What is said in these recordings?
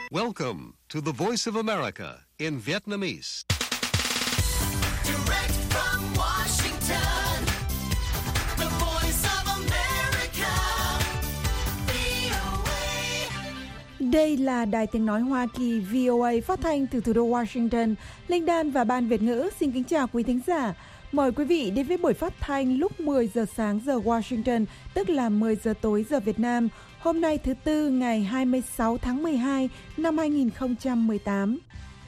Welcome to the Voice of America in Vietnamese. Direct from Washington, the Voice of America, VOA. Đây là Đài Tiếng Nói Hoa Kỳ VOA phát thanh từ thủ đô Washington. Linh Đan và Ban Việt ngữ xin kính chào quý thính giả. Mời quý vị đến với buổi phát thanh lúc 10 giờ sáng giờ Washington, tức là 10 giờ tối giờ Việt Nam. Hôm nay thứ Tư ngày 26 tháng 12 năm 2018.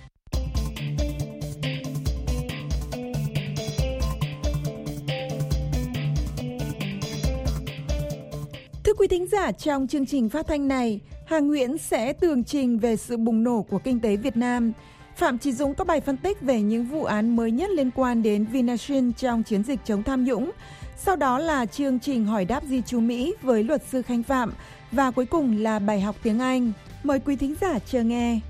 Thưa quý thính giả, trong chương trình phát thanh này, Hà Nguyễn sẽ tường trình về sự bùng nổ của kinh tế Việt Nam. Phạm Chí Dũng có bài phân tích về những vụ án mới nhất liên quan đến Vinashin trong chiến dịch chống tham nhũng. Sau đó là chương trình hỏi đáp di trú Mỹ với luật sư Khanh Phạm. Và cuối cùng là bài học tiếng Anh. Mời quý thính giả chờ nghe.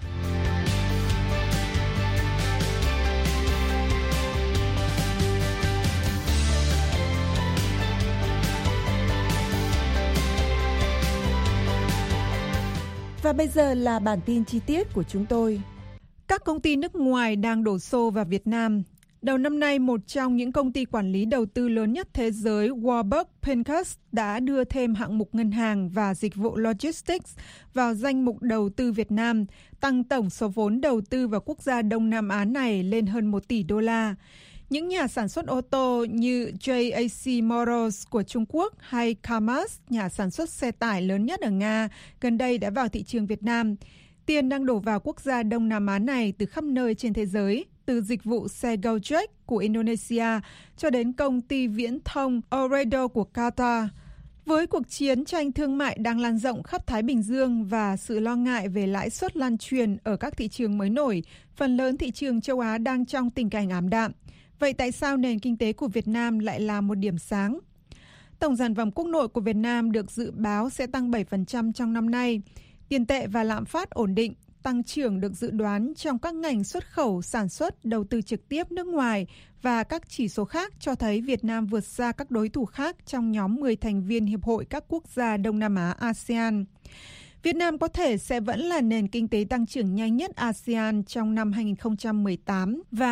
Và bây giờ là bản tin chi tiết của chúng tôi. Các công ty nước ngoài đang đổ xô vào Việt Nam. Đầu năm nay, một trong những công ty quản lý đầu tư lớn nhất thế giới, Warburg Pincus, đã đưa thêm hạng mục ngân hàng và dịch vụ logistics vào danh mục đầu tư Việt Nam, tăng tổng số vốn đầu tư vào quốc gia Đông Nam Á này lên hơn 1 tỷ đô la. Những nhà sản xuất ô tô như JAC Motors của Trung Quốc hay Kamaz, nhà sản xuất xe tải lớn nhất ở Nga, gần đây đã vào thị trường Việt Nam. Tiền đang đổ vào quốc gia Đông Nam Á này từ khắp nơi trên thế giới, từ dịch vụ xe Gojek của Indonesia cho đến công ty viễn thông Ooredoo của Qatar. Với cuộc chiến tranh thương mại đang lan rộng khắp Thái Bình Dương và sự lo ngại về lãi suất lan truyền ở các thị trường mới nổi, phần lớn thị trường châu Á đang trong tình cảnh ảm đạm. Vậy tại sao nền kinh tế của Việt Nam lại là một điểm sáng? Tổng sản phẩm quốc nội của Việt Nam được dự báo sẽ tăng 7% trong năm nay. Tiền tệ và lạm phát ổn định, tăng trưởng được dự đoán trong các ngành xuất khẩu, sản xuất, đầu tư trực tiếp nước ngoài và các chỉ số khác cho thấy Việt Nam vượt xa các đối thủ khác trong nhóm 10 thành viên Hiệp hội các quốc gia Đông Nam Á ASEAN. Việt Nam có thể sẽ vẫn là nền kinh tế tăng trưởng nhanh nhất ASEAN trong năm 2018 và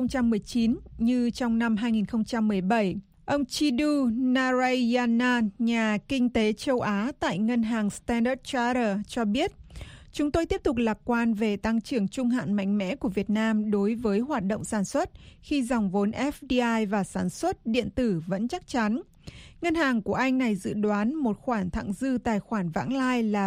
2019 như trong năm 2017. Ông Chidu Narayanan, nhà kinh tế châu Á tại ngân hàng Standard Chartered cho biết, chúng tôi tiếp tục lạc quan về tăng trưởng trung hạn mạnh mẽ của Việt Nam đối với hoạt động sản xuất khi dòng vốn FDI và sản xuất điện tử vẫn chắc chắn. Ngân hàng của anh này dự đoán một khoản thặng dư tài khoản vãng lai là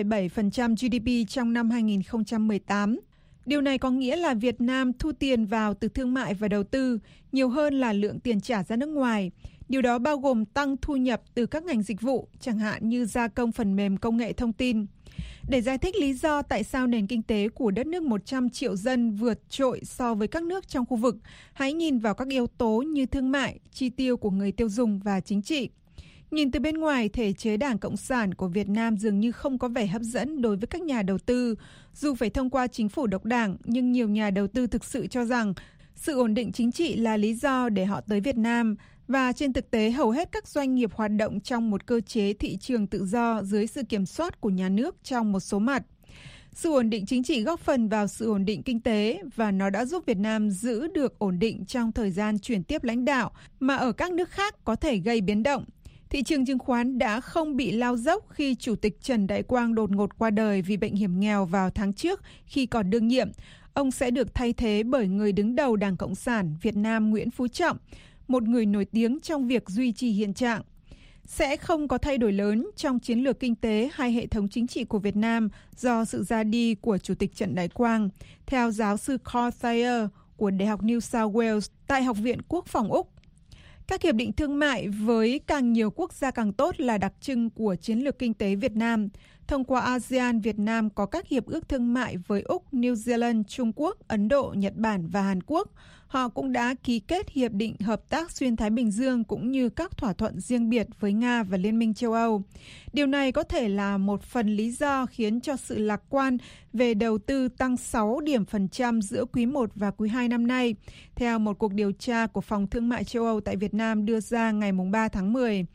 3,7% GDP trong năm 2018. Điều này có nghĩa là Việt Nam thu tiền vào từ thương mại và đầu tư nhiều hơn là lượng tiền trả ra nước ngoài. Điều đó bao gồm tăng thu nhập từ các ngành dịch vụ, chẳng hạn như gia công phần mềm công nghệ thông tin. Để giải thích lý do tại sao nền kinh tế của đất nước 100 triệu dân vượt trội so với các nước trong khu vực, hãy nhìn vào các yếu tố như thương mại, chi tiêu của người tiêu dùng và chính trị. Nhìn từ bên ngoài, thể chế Đảng Cộng sản của Việt Nam dường như không có vẻ hấp dẫn đối với các nhà đầu tư. Dù phải thông qua chính phủ độc đảng, nhưng nhiều nhà đầu tư thực sự cho rằng sự ổn định chính trị là lý do để họ tới Việt Nam. Và trên thực tế, hầu hết các doanh nghiệp hoạt động trong một cơ chế thị trường tự do dưới sự kiểm soát của nhà nước trong một số mặt. Sự ổn định chính trị góp phần vào sự ổn định kinh tế và nó đã giúp Việt Nam giữ được ổn định trong thời gian chuyển tiếp lãnh đạo mà ở các nước khác có thể gây biến động. Thị trường chứng khoán đã không bị lao dốc khi Chủ tịch Trần Đại Quang đột ngột qua đời vì bệnh hiểm nghèo vào tháng trước khi còn đương nhiệm. Ông sẽ được thay thế bởi người đứng đầu Đảng Cộng sản Việt Nam Nguyễn Phú Trọng, một người nổi tiếng trong việc duy trì hiện trạng. Sẽ không có thay đổi lớn trong chiến lược kinh tế hay hệ thống chính trị của Việt Nam do sự ra đi của Chủ tịch Trần Đại Quang, theo giáo sư Carl Thayer của Đại học New South Wales tại Học viện Quốc phòng Úc. Các hiệp định thương mại với càng nhiều quốc gia càng tốt là đặc trưng của chiến lược kinh tế Việt Nam. Thông qua ASEAN, Việt Nam có các hiệp ước thương mại với Úc, New Zealand, Trung Quốc, Ấn Độ, Nhật Bản và Hàn Quốc. Họ cũng đã ký kết hiệp định hợp tác xuyên Thái Bình Dương cũng như các thỏa thuận riêng biệt với Nga và Liên minh châu Âu. Điều này có thể là một phần lý do khiến cho sự lạc quan về đầu tư tăng 6 điểm phần trăm giữa quý 1 và quý 2 năm nay, theo một cuộc điều tra của Phòng Thương mại châu Âu tại Việt Nam đưa ra ngày 3 tháng 10.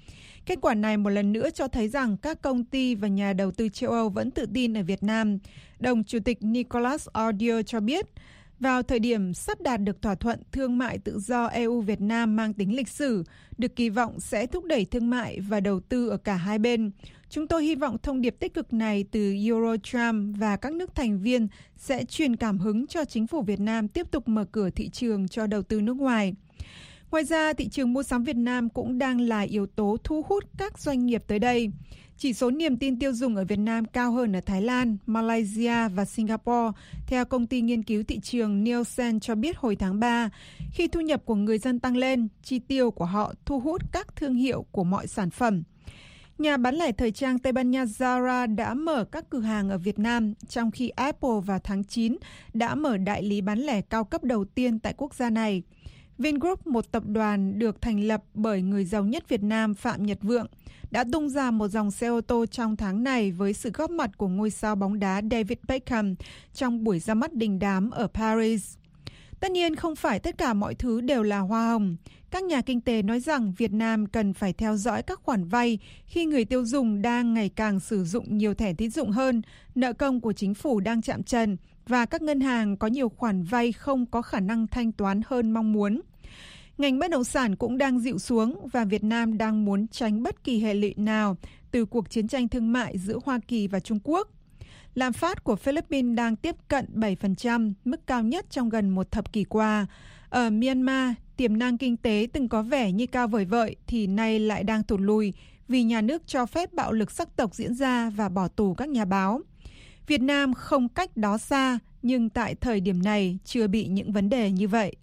Kết quả này một lần nữa cho thấy rằng các công ty và nhà đầu tư châu Âu vẫn tự tin ở Việt Nam. Đồng Chủ tịch Nicolas Audier cho biết, vào thời điểm sắp đạt được thỏa thuận thương mại tự do EU-Việt Nam mang tính lịch sử, được kỳ vọng sẽ thúc đẩy thương mại và đầu tư ở cả hai bên. Chúng tôi hy vọng thông điệp tích cực này từ Eurotrump và các nước thành viên sẽ truyền cảm hứng cho chính phủ Việt Nam tiếp tục mở cửa thị trường cho đầu tư nước ngoài. Ngoài ra, thị trường mua sắm Việt Nam cũng đang là yếu tố thu hút các doanh nghiệp tới đây. Chỉ số niềm tin tiêu dùng ở Việt Nam cao hơn ở Thái Lan, Malaysia và Singapore, theo công ty nghiên cứu thị trường Nielsen cho biết hồi tháng 3. Khi thu nhập của người dân tăng lên, chi tiêu của họ thu hút các thương hiệu của mọi sản phẩm. Nhà bán lẻ thời trang Tây Ban Nha Zara đã mở các cửa hàng ở Việt Nam, trong khi Apple vào tháng 9 đã mở đại lý bán lẻ cao cấp đầu tiên tại quốc gia này. Vingroup, một tập đoàn được thành lập bởi người giàu nhất Việt Nam Phạm Nhật Vượng, đã tung ra một dòng xe ô tô trong tháng này với sự góp mặt của ngôi sao bóng đá David Beckham trong buổi ra mắt đình đám ở Paris. Tất nhiên không phải tất cả mọi thứ đều là hoa hồng. Các nhà kinh tế nói rằng Việt Nam cần phải theo dõi các khoản vay khi người tiêu dùng đang ngày càng sử dụng nhiều thẻ tín dụng hơn, nợ công của chính phủ đang chạm trần và các ngân hàng có nhiều khoản vay không có khả năng thanh toán hơn mong muốn. Ngành bất động sản cũng đang dịu xuống và Việt Nam đang muốn tránh bất kỳ hệ lụy nào từ cuộc chiến tranh thương mại giữa Hoa Kỳ và Trung Quốc. Lạm phát của Philippines đang tiếp cận 7%, mức cao nhất trong gần một thập kỷ qua. Ở Myanmar, tiềm năng kinh tế từng có vẻ như cao vời vợi thì nay lại đang tụt lùi vì nhà nước cho phép bạo lực sắc tộc diễn ra và bỏ tù các nhà báo. Việt Nam không cách đó xa, nhưng tại thời điểm này chưa bị những vấn đề như vậy.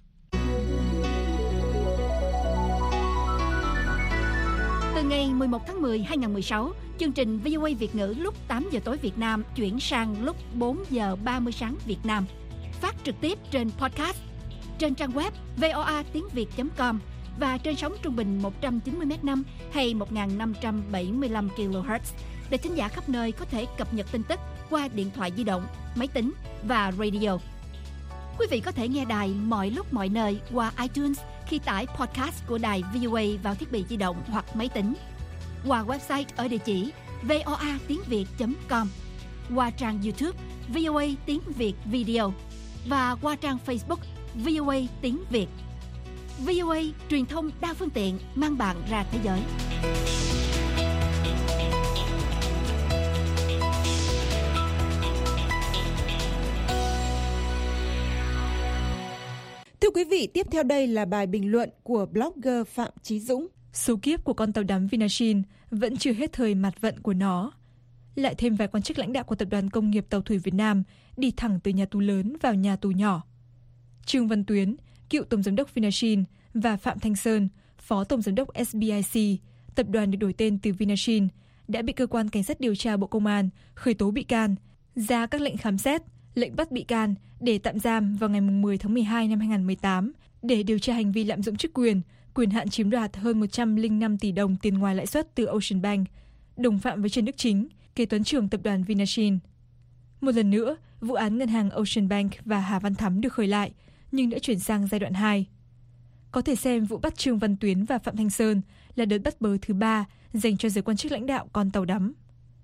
Từ ngày 11 tháng 10, 2016, chương trình VOA Việt ngữ lúc 8 giờ tối Việt Nam chuyển sang lúc 4 giờ 30 sáng Việt Nam. Phát trực tiếp trên podcast, trên trang web voatínviet.com và trên sóng trung bình 190m5 hay 1575 kHz để thính giả khắp nơi có thể cập nhật tin tức qua điện thoại di động, máy tính và radio. Quý vị có thể nghe đài mọi lúc mọi nơi qua iTunes khi tải podcast của đài VOA vào thiết bị di động hoặc máy tính, qua website ở địa chỉ voatínviet.com, qua trang YouTube VOA Tiếng Việt Video và qua trang Facebook VOA Tiếng Việt. VOA, truyền thông đa phương tiện mang bạn ra thế giới. Thưa quý vị, tiếp theo đây là bài bình luận của blogger Phạm Chí Dũng. Số kiếp của con tàu đắm Vinashin vẫn chưa hết thời mạt vận của nó. Lại thêm vài quan chức lãnh đạo của Tập đoàn Công nghiệp Tàu thủy Việt Nam đi thẳng từ nhà tù lớn vào nhà tù nhỏ. Trương Văn Tuyến, cựu tổng giám đốc Vinashin, và Phạm Thanh Sơn, phó tổng giám đốc SBIC, tập đoàn được đổi tên từ Vinashin, đã bị cơ quan cảnh sát điều tra Bộ Công an khởi tố bị can, ra các lệnh khám xét, lệnh bắt bị can để tạm giam vào ngày 10 tháng 12 năm 2018 để điều tra hành vi lạm dụng chức quyền hạn chiếm đoạt hơn 105 tỷ đồng tiền ngoài lãi suất từ Ocean Bank, đồng phạm với Trần Đức Chính, kế toán trưởng tập đoàn Vinashin. Một lần nữa, vụ án ngân hàng Ocean Bank và Hà Văn Thắm được khởi lại, nhưng đã chuyển sang giai đoạn 2. Có thể xem vụ bắt Trương Văn Tuyến và Phạm Thanh Sơn là đợt bắt bớ thứ 3 dành cho giới quan chức lãnh đạo con tàu đắm.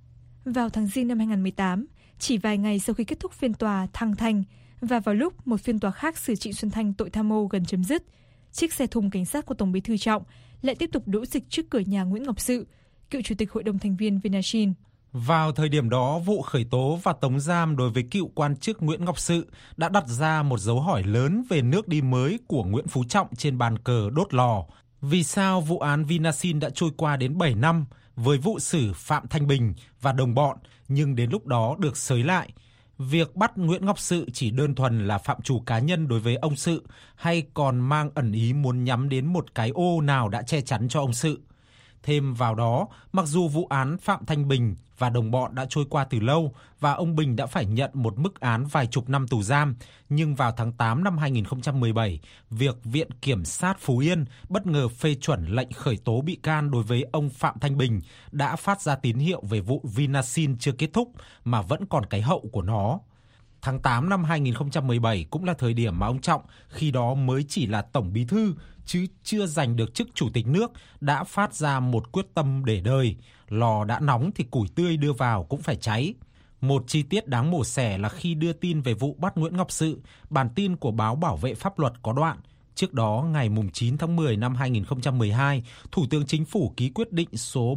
Vào tháng Giêng năm 2018, chỉ vài ngày sau khi kết thúc phiên tòa Thăng Thanh và vào lúc một phiên tòa khác xử Trịnh Xuân Thanh tội tham ô gần chấm dứt, chiếc xe thùng cảnh sát của Tổng Bí thư Trọng lại tiếp tục đỗ dịch trước cửa nhà Nguyễn Ngọc Sự, cựu chủ tịch hội đồng thành viên Vinashin. Vào thời điểm đó, vụ khởi tố và tống giam đối với cựu quan chức Nguyễn Ngọc Sự đã đặt ra một dấu hỏi lớn về nước đi mới của Nguyễn Phú Trọng trên bàn cờ đốt lò. Vì sao vụ án Vinashin đã trôi qua đến 7 năm với vụ xử Phạm Thanh Bình và đồng bọn nhưng đến lúc đó được xới lại? Việc bắt Nguyễn Ngọc Sự chỉ đơn thuần là phạm trù cá nhân đối với ông Sự hay còn mang ẩn ý muốn nhắm đến một cái ô nào đã che chắn cho ông Sự? Thêm vào đó, mặc dù vụ án Phạm Thanh Bình và đồng bọn đã trôi qua từ lâu và ông Bình đã phải nhận một mức án vài chục năm tù giam, nhưng vào tháng 8 năm 2017, việc Viện Kiểm sát Phú Yên bất ngờ phê chuẩn lệnh khởi tố bị can đối với ông Phạm Thanh Bình đã phát ra tín hiệu về vụ Vinashin chưa kết thúc mà vẫn còn cái hậu của nó. Tháng 8 năm 2017 cũng là thời điểm mà ông Trọng, khi đó mới chỉ là tổng bí thư chứ chưa giành được chức chủ tịch nước, đã phát ra một quyết tâm để đời: lò đã nóng thì củi tươi đưa vào cũng phải cháy. Một chi tiết đáng mổ xẻ là khi đưa tin về vụ bắt Nguyễn Ngọc Sự, bản tin của báo Bảo vệ Pháp luật có đoạn: trước đó, ngày 9 tháng 10 năm 2012, Thủ tướng Chính phủ ký quyết định số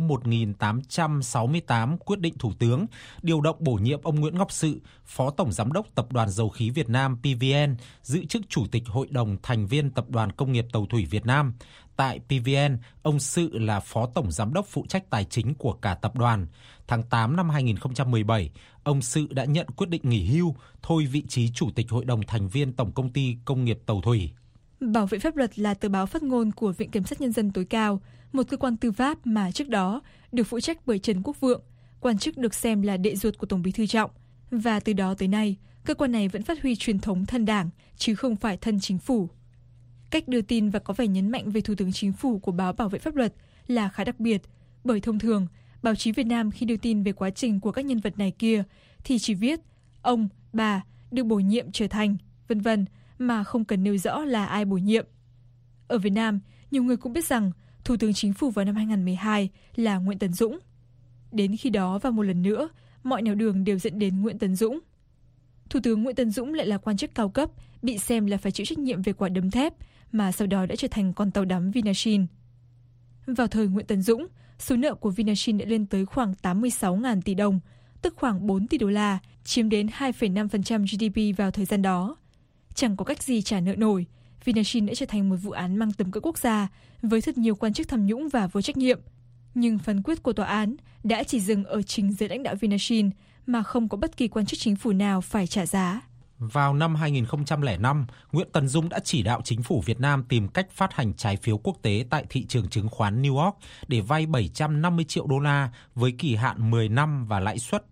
1868 quyết định Thủ tướng điều động bổ nhiệm ông Nguyễn Ngọc Sự, Phó Tổng Giám đốc Tập đoàn Dầu khí Việt Nam PVN, giữ chức Chủ tịch Hội đồng thành viên Tập đoàn Công nghiệp Tàu thủy Việt Nam. Tại PVN, ông Sự là Phó Tổng Giám đốc phụ trách tài chính của cả tập đoàn. Tháng 8 năm 2017, ông Sự đã nhận quyết định nghỉ hưu, thôi vị trí Chủ tịch Hội đồng thành viên Tổng Công ty Công nghiệp Tàu thủy. Bảo vệ pháp luật là tờ báo phát ngôn của Viện Kiểm sát Nhân dân tối cao, một cơ quan tư pháp mà trước đó được phụ trách bởi Trần Quốc Vượng, quan chức được xem là đệ ruột của Tổng bí thư Trọng. Và từ đó tới nay, cơ quan này vẫn phát huy truyền thống thân đảng, chứ không phải thân chính phủ. Cách đưa tin và có vẻ nhấn mạnh về Thủ tướng Chính phủ của báo Bảo vệ pháp luật là khá đặc biệt, bởi thông thường, báo chí Việt Nam khi đưa tin về quá trình của các nhân vật này kia thì chỉ viết ông, bà được bổ nhiệm trở thành, vân vân, mà không cần nêu rõ là ai bổ nhiệm. Ở Việt Nam, nhiều người cũng biết rằng Thủ tướng Chính phủ vào năm 2012 là Nguyễn Tấn Dũng. Đến khi đó và một lần nữa, mọi nẻo đường đều dẫn đến Nguyễn Tấn Dũng. Thủ tướng Nguyễn Tấn Dũng lại là quan chức cao cấp, bị xem là phải chịu trách nhiệm về quả đấm thép, mà sau đó đã trở thành con tàu đắm Vinashin. Vào thời Nguyễn Tấn Dũng, số nợ của Vinashin đã lên tới khoảng 86.000 tỷ đồng, tức khoảng 4 tỷ đô la, chiếm đến 2,5% GDP vào thời gian đó. Chẳng có cách gì trả nợ nổi, Vinashin đã trở thành một vụ án mang tầm cỡ quốc gia với thật nhiều quan chức tham nhũng và vô trách nhiệm. Nhưng phán quyết của tòa án đã chỉ dừng ở trình giới lãnh đạo Vinashin mà không có bất kỳ quan chức chính phủ nào phải trả giá. Vào năm 2005, Nguyễn Tấn Dũng đã chỉ đạo chính phủ Việt Nam tìm cách phát hành trái phiếu quốc tế tại thị trường chứng khoán New York để vay 750 triệu đô la với kỳ hạn 10 năm và lãi suất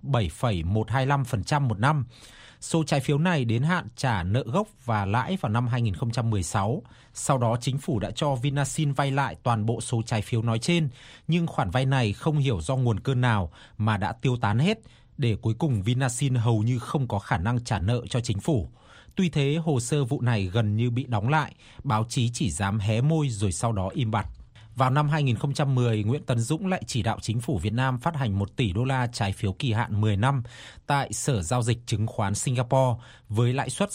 7,125% một năm. Số trái phiếu này đến hạn trả nợ gốc và lãi vào năm 2016. Sau đó chính phủ đã cho Vinashin vay lại toàn bộ số trái phiếu nói trên, nhưng khoản vay này không hiểu do nguồn cơn nào mà đã tiêu tán hết, để cuối cùng Vinashin hầu như không có khả năng trả nợ cho chính phủ. Tuy thế, hồ sơ vụ này gần như bị đóng lại, báo chí chỉ dám hé môi rồi sau đó im bặt. Vào năm 2010, Nguyễn Tấn Dũng lại chỉ đạo chính phủ Việt Nam phát hành 1 tỷ đô la trái phiếu kỳ hạn 10 năm tại Sở Giao dịch Chứng khoán Singapore với lãi suất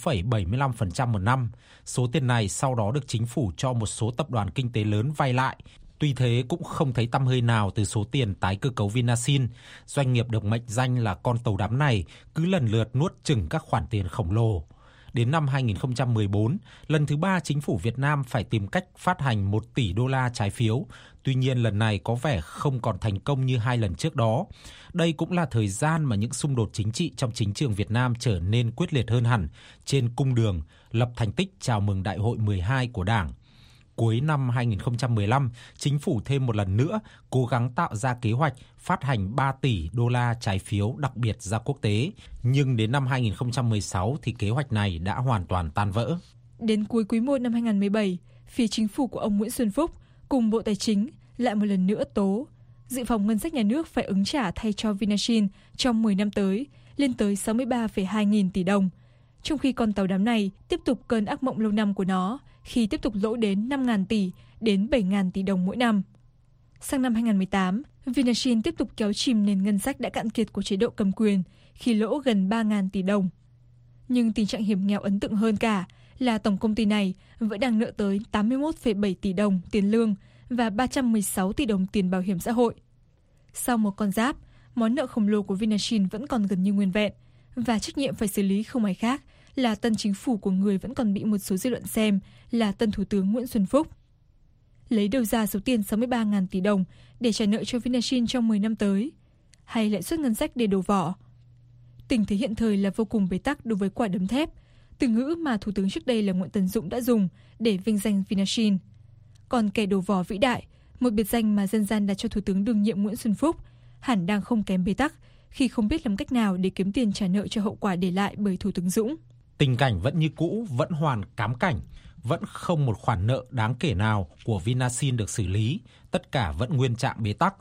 6,75% một năm. Số tiền này sau đó được chính phủ cho một số tập đoàn kinh tế lớn vay lại. Tuy thế cũng không thấy tăm hơi nào từ số tiền tái cơ cấu Vinashin. Doanh nghiệp được mệnh danh là con tàu đắm này cứ lần lượt nuốt chửng các khoản tiền khổng lồ. Đến năm 2014, lần thứ 3 chính phủ Việt Nam phải tìm cách phát hành 1 tỷ đô la trái phiếu. Tuy nhiên lần này có vẻ không còn thành công như 2 lần trước đó. Đây cũng là thời gian mà những xung đột chính trị trong chính trường Việt Nam trở nên quyết liệt hơn hẳn trên cung đường lập thành tích chào mừng Đại hội 12 của Đảng. Cuối năm 2015, chính phủ thêm một lần nữa cố gắng tạo ra kế hoạch phát hành 3 tỷ đô la trái phiếu đặc biệt ra quốc tế. Nhưng đến năm 2016 thì kế hoạch này đã hoàn toàn tan vỡ. Đến cuối quý 1 năm 2017, phía chính phủ của ông Nguyễn Xuân Phúc cùng Bộ Tài chính lại một lần nữa tố dự phòng ngân sách nhà nước phải ứng trả thay cho Vinashin trong 10 năm tới lên tới 63,2 nghìn tỷ đồng. Trong khi con tàu đắm này tiếp tục cơn ác mộng lâu năm của nó khi tiếp tục lỗ đến 5.000 tỷ đến 7.000 tỷ đồng mỗi năm. Sang năm 2018, Vinashin tiếp tục kéo chìm nền ngân sách đã cạn kiệt của chế độ cầm quyền khi lỗ gần 3.000 tỷ đồng. Nhưng tình trạng hiểm nghèo ấn tượng hơn cả là tổng công ty này vẫn đang nợ tới 81,7 tỷ đồng tiền lương và 316 tỷ đồng tiền bảo hiểm xã hội. Sau một con giáp, món nợ khổng lồ của Vinashin vẫn còn gần như nguyên vẹn, và trách nhiệm phải xử lý không ai khác là tân chính phủ của người vẫn còn bị một số dư luận xem là tân Thủ tướng Nguyễn Xuân Phúc. Lấy đâu ra số tiền 63.000 tỷ đồng để trả nợ cho Vinashin trong 10 năm tới, hay lãi suất ngân sách để đổ vỏ? Tình thế hiện thời là vô cùng bế tắc đối với quả đấm thép, từ ngữ mà Thủ tướng trước đây là Nguyễn Tấn Dũng đã dùng để vinh danh Vinashin. Còn kẻ đổ vỏ vĩ đại, một biệt danh mà dân gian đặt cho Thủ tướng đương nhiệm Nguyễn Xuân Phúc, hẳn đang không kém bế tắc khi không biết làm cách nào để kiếm tiền trả nợ cho hậu quả để lại bởi Thủ tướng Dũng. Tình cảnh vẫn như cũ, vẫn hoàn cám cảnh, vẫn không một khoản nợ đáng kể nào của Vinashin được xử lý, tất cả vẫn nguyên trạng bế tắc.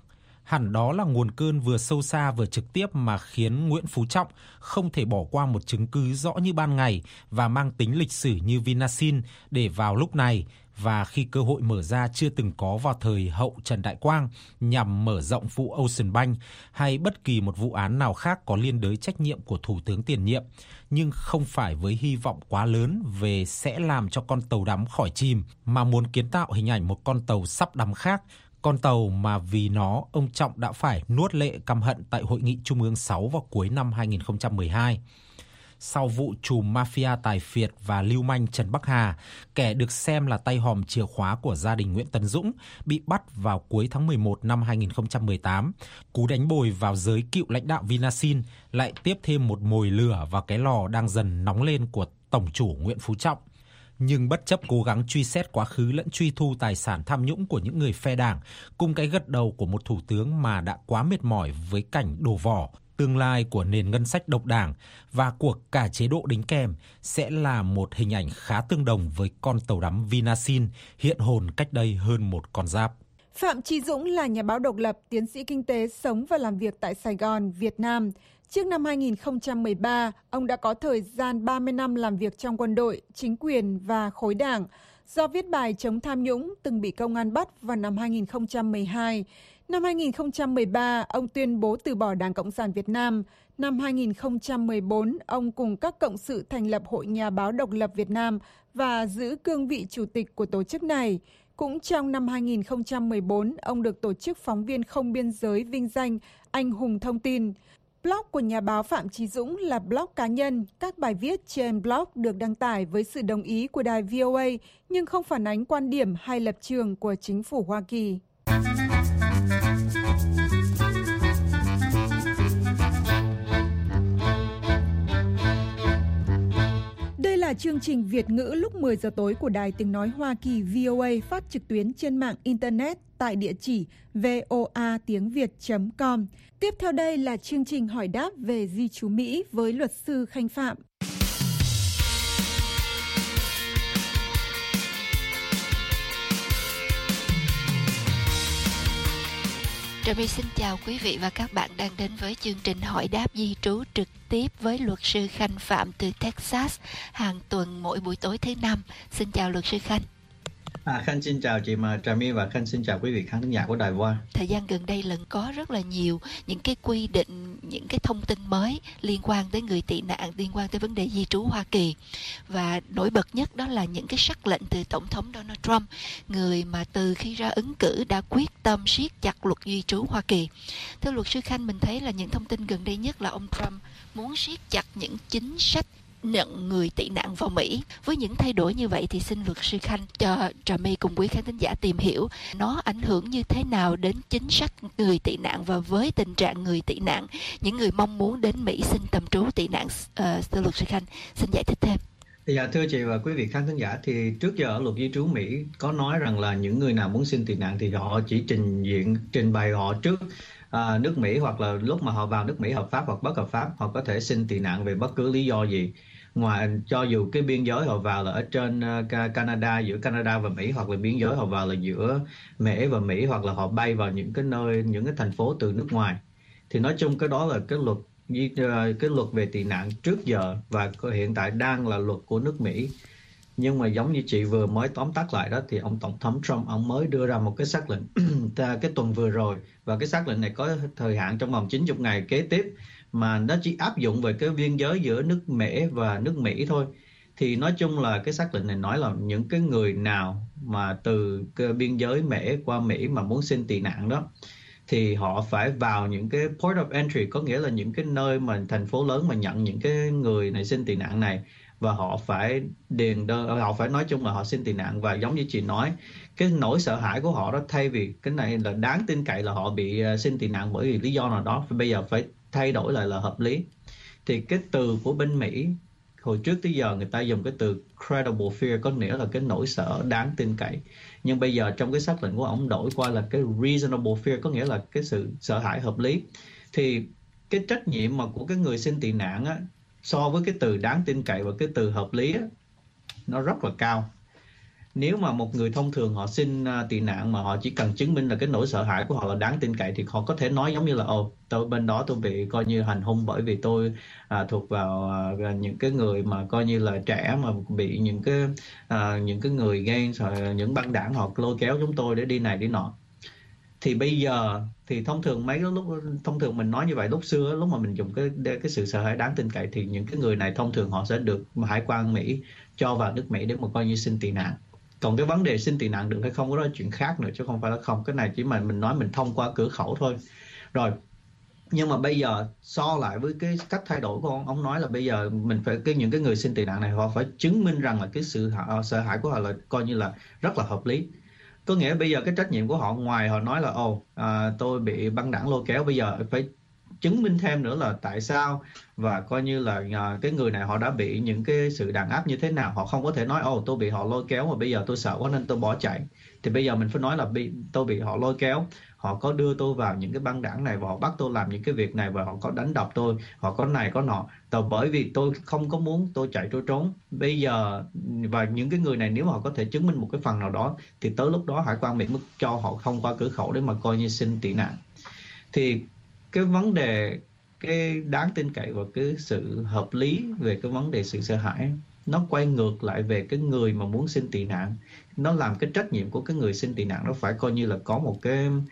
Hẳn đó là nguồn cơn vừa sâu xa vừa trực tiếp mà khiến Nguyễn Phú Trọng không thể bỏ qua một chứng cứ rõ như ban ngày và mang tính lịch sử như Vinasin để vào lúc này và khi cơ hội mở ra chưa từng có vào thời hậu Trần Đại Quang nhằm mở rộng vụ Ocean Bank hay bất kỳ một vụ án nào khác có liên đới trách nhiệm của Thủ tướng tiền nhiệm, nhưng không phải với hy vọng quá lớn về sẽ làm cho con tàu đắm khỏi chìm, mà muốn kiến tạo hình ảnh một con tàu sắp đắm khác, con tàu mà vì nó ông Trọng đã phải nuốt lệ căm hận tại Hội nghị Trung ương 6 vào cuối năm 2012. Sau vụ trùm mafia tài phiệt và lưu manh Trần Bắc Hà, kẻ được xem là tay hòm chìa khóa của gia đình Nguyễn Tấn Dũng, bị bắt vào cuối tháng 11 năm 2018, cú đánh bồi vào giới cựu lãnh đạo Vinasin lại tiếp thêm một mồi lửa vào cái lò đang dần nóng lên của Tổng chủ Nguyễn Phú Trọng. Nhưng bất chấp cố gắng truy xét quá khứ lẫn truy thu tài sản tham nhũng của những người phe đảng, cùng cái gật đầu của một thủ tướng mà đã quá mệt mỏi với cảnh đổ vỏ, tương lai của nền ngân sách độc đảng và của cả chế độ đính kèm sẽ là một hình ảnh khá tương đồng với con tàu đắm Vinasin hiện hồn cách đây hơn một con giáp. Phạm Chí Dũng là nhà báo độc lập, tiến sĩ kinh tế, sống và làm việc tại Sài Gòn, Việt Nam. Trước năm 2013, ông đã có thời gian 30 năm làm việc trong quân đội, chính quyền và khối đảng. Do viết bài chống tham nhũng, từng bị công an bắt vào năm 2012. Năm 2013, ông tuyên bố từ bỏ Đảng Cộng sản Việt Nam. Năm 2014, ông cùng các cộng sự thành lập Hội Nhà báo Độc lập Việt Nam và giữ cương vị chủ tịch của tổ chức này. Cũng trong năm 2014, ông được tổ chức Phóng viên Không Biên Giới vinh danh Anh hùng thông tin. Blog của nhà báo Phạm Chí Dũng là blog cá nhân. Các bài viết trên blog được đăng tải với sự đồng ý của đài VOA, nhưng không phản ánh quan điểm hay lập trường của chính phủ Hoa Kỳ. Đây là chương trình Việt ngữ lúc 10 giờ tối của Đài Tiếng Nói Hoa Kỳ VOA, phát trực tuyến trên mạng Internet tại địa chỉ voatiengviet.com. Tiếp theo đây là chương trình hỏi đáp về di trú Mỹ với luật sư Khanh Phạm. Trà My xin chào quý vị và các bạn đang đến với chương trình hỏi đáp di trú trực tiếp với luật sư Khanh Phạm từ Texas, hàng tuần mỗi buổi tối thứ Năm. Xin chào luật sư Khanh. Khanh xin chào chị Trà My và Khanh xin chào quý vị khán thính giả của Đài VOA. Thời gian gần đây có rất là nhiều những cái quy định, những cái thông tin mới liên quan tới người tị nạn, liên quan tới vấn đề di trú Hoa Kỳ. Và nổi bật nhất đó là những cái sắc lệnh từ Tổng thống Donald Trump, người mà từ khi ra ứng cử đã quyết tâm siết chặt luật di trú Hoa Kỳ. Thưa luật sư Khanh, mình thấy là những thông tin gần đây nhất là ông Trump muốn siết chặt những chính sách nhận người tị nạn vào Mỹ. Với những thay đổi như vậy thì xin luật sư Khanh cho Trà My cùng quý khán thính giả tìm hiểu nó ảnh hưởng như thế nào đến chính sách người tị nạn và với tình trạng người tị nạn, những người mong muốn đến Mỹ xin tạm trú tị nạn. Thưa luật sư Khanh, xin giải thích thêm. Dạ, thưa chị và quý vị khán thính giả, thì trước giờ ở luật di trú Mỹ có nói rằng là những người nào muốn xin tị nạn thì họ chỉ trình bày họ trước nước Mỹ, hoặc là lúc mà họ vào nước Mỹ hợp pháp hoặc bất hợp pháp, họ có thể xin tị nạn về bất cứ lý do gì. Ngoài cho dù cái biên giới họ vào là ở trên Canada, giữa Canada và Mỹ, hoặc là biên giới họ vào là giữa Mỹ và Mỹ, hoặc là họ bay vào những cái nơi, những cái thành phố từ nước ngoài. Thì nói chung cái đó là cái luật về tị nạn trước giờ và hiện tại đang là luật của nước Mỹ. Nhưng mà giống như chị vừa mới tóm tắt lại đó, thì ông Tổng thống Trump ông mới đưa ra một cái sắc lệnh cái tuần vừa rồi, và cái sắc lệnh này có thời hạn trong vòng 90 ngày kế tiếp, mà nó chỉ áp dụng về cái biên giới giữa nước Mỹ và nước Mỹ thôi. Thì nói chung là cái sắc lệnh này nói là những cái người nào mà từ cái biên giới Mỹ qua Mỹ mà muốn xin tị nạn đó, thì họ phải vào những cái port of entry, có nghĩa là những cái nơi mà thành phố lớn mà nhận những cái người này xin tị nạn này, và họ phải điền đơn, họ phải nói chung là họ xin tị nạn. Và giống như chị nói, cái nỗi sợ hãi của họ đó, thay vì cái này là đáng tin cậy là họ bị xin tị nạn bởi vì lý do nào đó, bây giờ phải thay đổi lại là hợp lý. Thì cái từ của bên Mỹ hồi trước tới giờ người ta dùng cái từ credible fear, có nghĩa là cái nỗi sợ đáng tin cậy. Nhưng bây giờ trong cái sắc lệnh của ông đổi qua là cái reasonable fear, có nghĩa là cái sự sợ hãi hợp lý. Thì cái trách nhiệm mà của cái người xin tị nạn á, so với cái từ đáng tin cậy và cái từ hợp lý á, nó rất là cao. nếu mà một người thông thường họ xin tị nạn mà họ chỉ cần chứng minh là cái nỗi sợ hãi của họ là đáng tin cậy, thì họ có thể nói giống như là tôi bên đó tôi bị coi như hành hung bởi vì tôi thuộc vào những cái người mà coi như là trẻ mà bị những cái người gang, những băng đảng họ lôi kéo chúng tôi để đi này đi nọ. Thì bây giờ thì thông thường thông thường mình nói như vậy, lúc xưa lúc mà mình dùng cái sự sợ hãi đáng tin cậy thì những cái người này thông thường họ sẽ được hải quan Mỹ cho vào nước Mỹ để mà coi như xin tị nạn. Còn cái vấn đề xin tị nạn được hay không, đó là chuyện khác nữa chứ không phải là không. Cái này chỉ mà mình nói mình thông qua cửa khẩu thôi. Rồi, nhưng mà bây giờ so lại với cái cách thay đổi của ông nói là bây giờ mình phải những cái người xin tị nạn này họ phải chứng minh rằng là cái sự sợ hãi của họ là coi như là rất là hợp lý. Có nghĩa bây giờ cái trách nhiệm của họ, ngoài họ nói là tôi bị băng đảng lôi kéo, bây giờ phải chứng minh thêm nữa là tại sao, và coi như là cái người này họ đã bị những cái sự đàn áp như thế nào. Họ không có thể nói tôi bị họ lôi kéo mà bây giờ tôi sợ quá nên tôi bỏ chạy. Thì bây giờ mình phải nói là tôi bị họ lôi kéo, họ có đưa tôi vào những cái băng đảng này và họ bắt tôi làm những cái việc này và họ có đánh đập tôi, họ có này có nọ. Bởi vì tôi không có muốn tôi chạy trốn. Bây giờ và những cái người này nếu mà họ có thể chứng minh một cái phần nào đó thì tới lúc đó hải quan Mỹ mới cho họ thông qua cửa khẩu để mà coi như xin tị nạn. Thì cái vấn đề cái đáng tin cậy và cái sự hợp lý về cái vấn đề sự sợ hãi nó quay ngược lại về cái người mà muốn xin tị nạn. Nó làm cái trách nhiệm của cái người xin tị nạn nó phải coi như là có một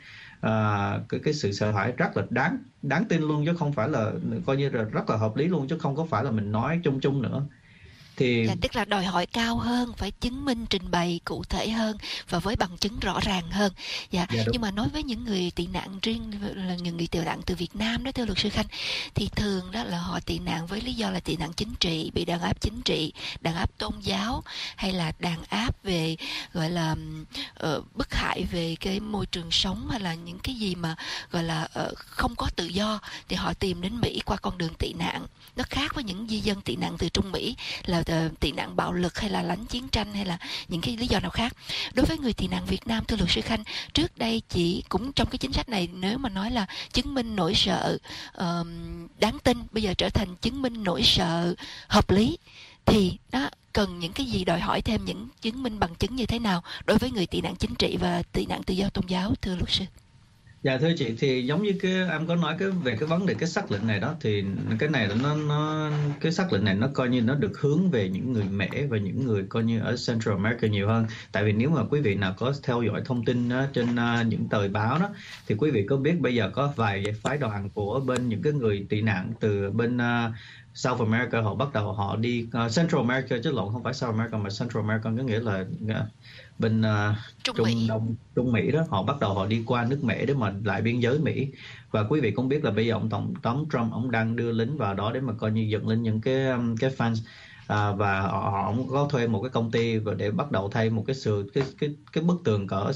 cái sự sợ hãi rất là đáng tin luôn, chứ không phải là coi như là rất là hợp lý luôn, chứ không có phải là mình nói chung chung nữa. Thì tức là đòi hỏi cao hơn, phải chứng minh trình bày cụ thể hơn và với bằng chứng rõ ràng hơn. Nhưng mà nói với những người tị nạn, riêng là những người tị nạn từ Việt Nam đó thưa luật sư Khanh, thì thường đó là họ tị nạn với lý do là tị nạn chính trị, bị đàn áp chính trị, đàn áp tôn giáo, hay là đàn áp về gọi là bức hại về cái môi trường sống, hay là những cái gì mà gọi là không có tự do, thì họ tìm đến Mỹ qua con đường tị nạn. Nó khác với những di dân tị nạn từ Trung Mỹ là tị nạn bạo lực hay là lánh chiến tranh hay là những cái lý do nào khác. Đối với người tị nạn Việt Nam thưa luật sư Khanh, trước đây chỉ cũng trong cái chính sách này, nếu mà nói là chứng minh nỗi sợ đáng tin, bây giờ trở thành chứng minh nỗi sợ hợp lý, thì nó cần những cái gì, đòi hỏi thêm những chứng minh bằng chứng như thế nào đối với người tị nạn chính trị và tị nạn tự do tôn giáo thưa luật sư? Dạ thưa chị, thì giống như em có nói về cái vấn đề cái sắc lệnh này đó, thì cái này nó cái sắc lệnh này nó coi như nó được hướng về những người Mễ và những người coi như ở Central America nhiều hơn. Tại vì nếu mà quý vị nào có theo dõi thông tin trên những tờ báo đó, thì quý vị có biết bây giờ có vài phái đoàn của bên những cái người tị nạn từ bên South America, họ bắt đầu họ đi Central America chứ lộn, không phải South America mà Central America có nghĩa là bên Trung Mỹ đó. Họ bắt đầu họ đi qua nước Mễ để mà lại biên giới Mỹ. Và quý vị cũng biết là bây giờ ông tổng thống Trump ông đang đưa lính vào đó để mà coi như dựng lên những cái fence, và họ có thuê một cái công ty và để bắt đầu thay một cái bức tường cỡ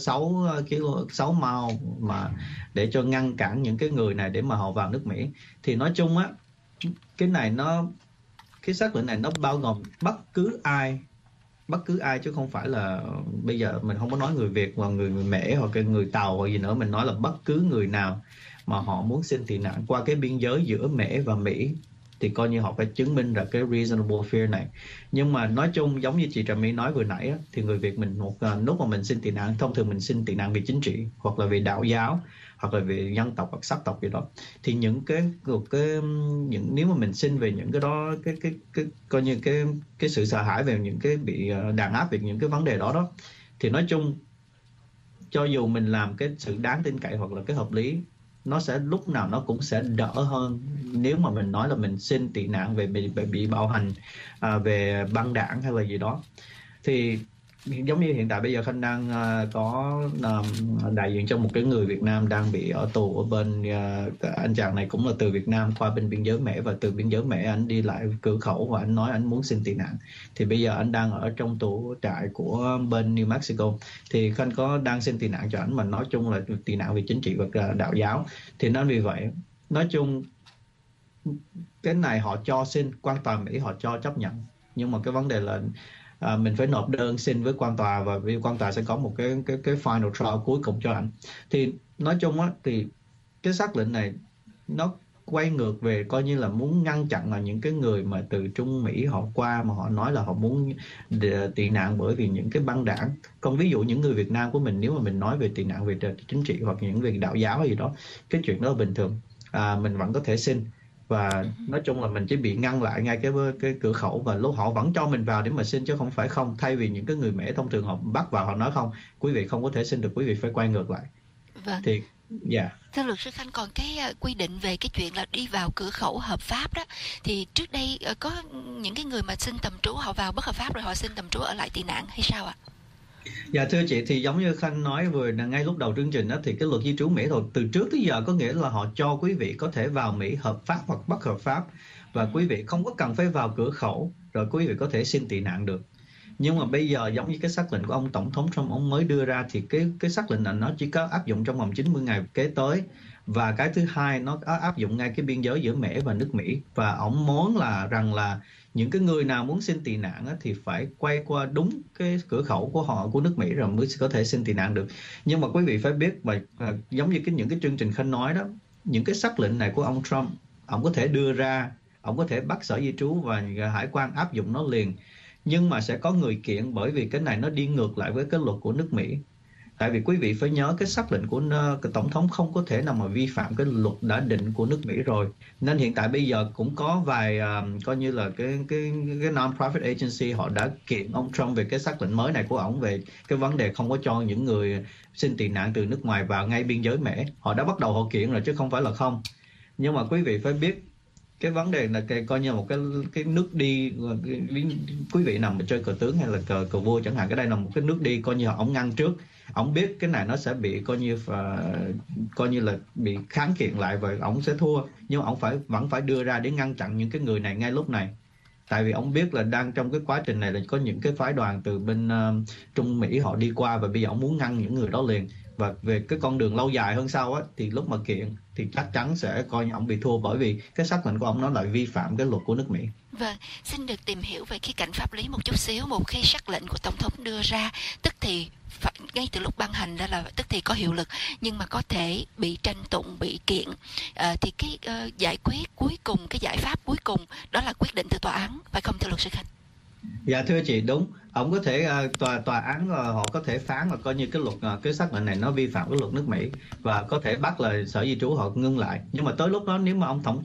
6 mile mà để cho ngăn cản những cái người này để mà họ vào nước Mỹ. Thì nói chung á, cái xác lệnh này nó bao gồm bất cứ ai chứ không phải là bây giờ mình không có nói người Việt hoặc người Mễ hoặc người Tàu hoặc gì nữa, mình nói là bất cứ người nào mà họ muốn xin tị nạn qua cái biên giới giữa Mễ và Mỹ thì coi như họ phải chứng minh ra cái reasonable fear này. Nhưng mà nói chung giống như chị Trà My nói vừa nãy á, thì người Việt mình lúc mà mình xin tị nạn, thông thường mình xin tị nạn vì chính trị hoặc là vì đạo giáo hoặc là về dân tộc hoặc sắc tộc gì đó, thì những nếu mà mình xin về những cái đó, cái coi như cái sự sợ hãi về những cái bị đàn áp về những cái vấn đề đó thì nói chung cho dù mình làm cái sự đáng tin cậy hoặc là cái hợp lý, nó sẽ lúc nào nó cũng sẽ đỡ hơn nếu mà mình nói là mình xin tị nạn về bị bạo hành, về băng đảng hay là gì đó. Thì giống như hiện tại bây giờ Khanh đang có đại diện cho một cái người Việt Nam đang bị ở tù ở bên, anh chàng này cũng là từ Việt Nam qua bên biên giới Mễ, và từ biên giới Mễ anh đi lại cửa khẩu và anh nói anh muốn xin tị nạn. Thì bây giờ anh đang ở trong tù trại của bên New Mexico. Thì Khanh có đang xin tị nạn cho anh, mà nói chung là tị nạn vì chính trị và đạo giáo. Thì nên vì vậy nói chung cái này họ cho xin, quan tòa Mỹ họ cho chấp nhận, nhưng mà cái vấn đề là mình phải nộp đơn xin với quan tòa, và quan tòa sẽ có một cái final trial cuối cùng cho anh. Thì nói chung á, thì cái xác lệnh này nó quay ngược về, coi như là muốn ngăn chặn là những cái người mà từ Trung Mỹ họ qua mà họ nói là họ muốn tị nạn bởi vì những cái băng đảng. Còn ví dụ những người Việt Nam của mình, nếu mà mình nói về tị nạn về chính trị hoặc những về đạo giáo hay gì đó, cái chuyện đó là bình thường, mình vẫn có thể xin. Và nói chung là mình chỉ bị ngăn lại ngay cái cửa khẩu, và lúc họ vẫn cho mình vào để mà xin chứ không phải không. Thay vì những cái người Mễ thông thường họ bắt vào, họ nói không, quý vị không có thể xin được, quý vị phải quay ngược lại. Vâng. Thì Thưa luật sư Khanh, còn cái quy định về cái chuyện là đi vào cửa khẩu hợp pháp đó, thì trước đây có những cái người mà xin tạm trú họ vào bất hợp pháp rồi họ xin tạm trú ở lại tị nạn hay sao ạ? Dạ thưa chị, thì giống như Khanh nói vừa ngay lúc đầu chương trình đó, thì cái luật di trú Mỹ thôi từ trước tới giờ có nghĩa là họ cho quý vị có thể vào Mỹ hợp pháp hoặc bất hợp pháp, và quý vị không có cần phải vào cửa khẩu rồi quý vị có thể xin tị nạn được. Nhưng mà bây giờ giống như cái xác lệnh của ông Tổng thống Trump ông mới đưa ra, thì cái xác lệnh này nó chỉ có áp dụng trong vòng 90 ngày kế tới. Và cái thứ hai, nó áp dụng ngay cái biên giới giữa Mễ và nước Mỹ. Và ông muốn là rằng là những cái người nào muốn xin tị nạn á, thì phải quay qua đúng cái cửa khẩu của họ, của nước Mỹ, rồi mới có thể xin tị nạn được. Nhưng mà quý vị phải biết, mà giống như những cái chương trình Khanh nói đó, những cái xác lệnh này của ông Trump, ông có thể đưa ra, ông có thể bắt Sở Di trú và Hải quan áp dụng nó liền. Nhưng mà sẽ có người kiện, bởi vì cái này nó đi ngược lại với cái luật của nước Mỹ. Tại vì quý vị phải nhớ cái xác lệnh của Tổng thống không có thể nào mà vi phạm cái luật đã định của nước Mỹ rồi. Nên hiện tại bây giờ cũng có vài coi như là cái non-profit agency họ đã kiện ông Trump về cái xác lệnh mới này của ổng, về cái vấn đề không có cho những người xin tị nạn từ nước ngoài vào ngay biên giới Mễ. Họ đã bắt đầu họ kiện rồi chứ không phải là không. Nhưng mà quý vị phải biết cái vấn đề là coi như một cái nước đi, quý vị nào mà chơi cờ tướng hay là cờ vua chẳng hạn, cái đây là một cái nước đi coi như là ổng ngăn trước. Ông biết cái này nó sẽ bị coi như là bị kháng kiện lại và ông sẽ thua, nhưng mà ông vẫn phải đưa ra để ngăn chặn những cái người này ngay lúc này. Tại vì ông biết là đang trong cái quá trình này là có những cái phái đoàn từ bên Trung Mỹ họ đi qua, và bây giờ ông muốn ngăn những người đó liền. Và về cái con đường lâu dài hơn sau á, thì lúc mà kiện thì chắc chắn sẽ coi như ông bị thua, bởi vì cái xác lệnh của ông nó lại vi phạm cái luật của nước Mỹ. Vâng, xin được tìm hiểu về cái cảnh pháp lý một chút xíu. Một khi sắc lệnh của Tổng thống đưa ra, tức thì ngay từ lúc ban hành ra là tức thì có hiệu lực, nhưng mà có thể bị tranh tụng, bị kiện, thì cái giải quyết cuối cùng, cái giải pháp cuối cùng đó là quyết định từ tòa án, phải không thưa luật sư Khanh? Dạ thưa chị, đúng. Ông có thể tòa án họ có thể phán là coi như cái luật, cái xác lệnh này nó vi phạm cái luật nước Mỹ, và có thể bắt là Sở Di trú họ ngưng lại. Nhưng mà tới lúc đó nếu mà ông Tổng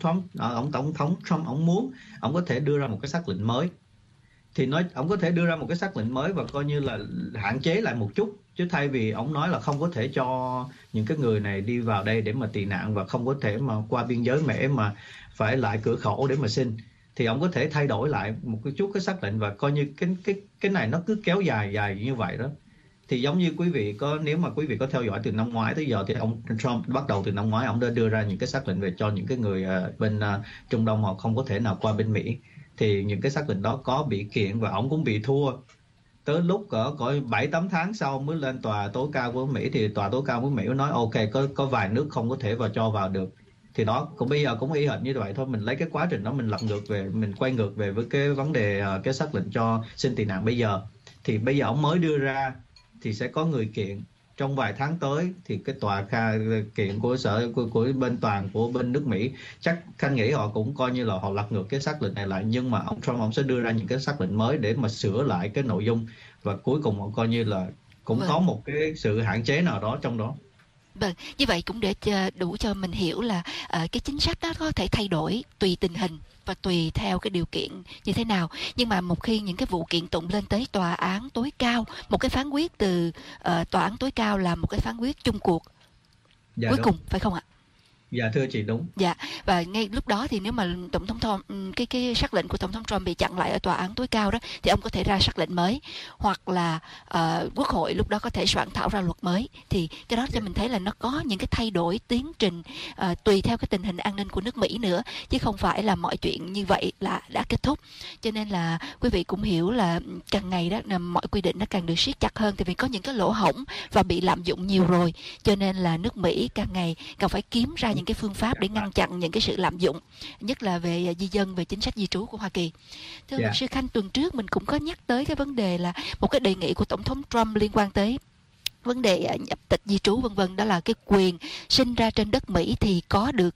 thống Trump ông muốn, ông có thể đưa ra một cái xác lệnh mới. Thì ông có thể đưa ra một cái xác lệnh mới và coi như là hạn chế lại một chút, chứ thay vì ông nói là không có thể cho những cái người này đi vào đây để mà tị nạn, và không có thể mà qua biên giới Mễ mà phải lại cửa khẩu để mà xin, thì ông có thể thay đổi lại một chút cái xác lệnh, và coi như cái này nó cứ kéo dài như vậy đó. Thì giống như nếu mà quý vị có theo dõi từ năm ngoái tới giờ, thì ông Trump bắt đầu từ năm ngoái ông đã đưa ra những cái xác lệnh về cho những cái người bên Trung Đông họ không có thể nào qua bên Mỹ. Thì những cái xác lệnh đó có bị kiện và ông cũng bị thua. Tới lúc cỡ 7-8 tháng sau mới lên tòa tối cao của Mỹ, thì tòa tối cao của Mỹ nói ok, có vài nước không có thể cho vào được. Thì đó cũng bây giờ cũng y hệt như vậy thôi, mình lấy cái quá trình đó mình lật ngược về, mình quay ngược về với cái vấn đề cái xác lệnh cho xin tị nạn bây giờ. Thì bây giờ ông mới đưa ra thì sẽ có người kiện trong vài tháng tới, thì cái tòa kiện của bên toàn của bên nước Mỹ chắc Khanh nghĩ họ cũng coi như là họ lật ngược cái xác lệnh này lại, nhưng mà ông Trump ông sẽ đưa ra những cái xác lệnh mới để mà sửa lại cái nội dung, và cuối cùng họ coi như là cũng có một cái sự hạn chế nào đó trong đó. Vâng, như vậy cũng để đủ cho mình hiểu là cái chính sách đó có thể thay đổi tùy tình hình và tùy theo cái điều kiện như thế nào. Nhưng mà một khi những cái vụ kiện tụng lên tới tòa án tối cao, một cái phán quyết từ tòa án tối cao là một cái phán quyết chung cuộc cuối cùng, phải không ạ? Dạ thưa chị, đúng. Dạ, và ngay lúc đó thì nếu mà tổng thống Trump, cái sắc lệnh của tổng thống Trump bị chặn lại ở tòa án tối cao đó, thì ông có thể ra sắc lệnh mới, hoặc là quốc hội lúc đó có thể soạn thảo ra luật mới. Thì cái đó cho mình thấy là nó có những cái thay đổi tiến trình tùy theo cái tình hình an ninh của nước Mỹ nữa, chứ không phải là mọi chuyện như vậy là đã kết thúc. Cho nên là quý vị cũng hiểu là càng ngày đó là mọi quy định nó càng được siết chặt hơn, thì vì có những cái lỗ hổng và bị lạm dụng nhiều rồi, cho nên là nước Mỹ càng ngày càng phải kiếm ra những cái phương pháp để ngăn chặn những cái sự lạm dụng, nhất là về di dân, về chính sách di trú của Hoa Kỳ. Thưa luật sư Khanh, tuần trước mình cũng có nhắc tới cái vấn đề là một cái đề nghị của tổng thống Trump liên quan tới vấn đề nhập tịch di trú vân vân, đó là cái quyền sinh ra trên đất Mỹ thì có được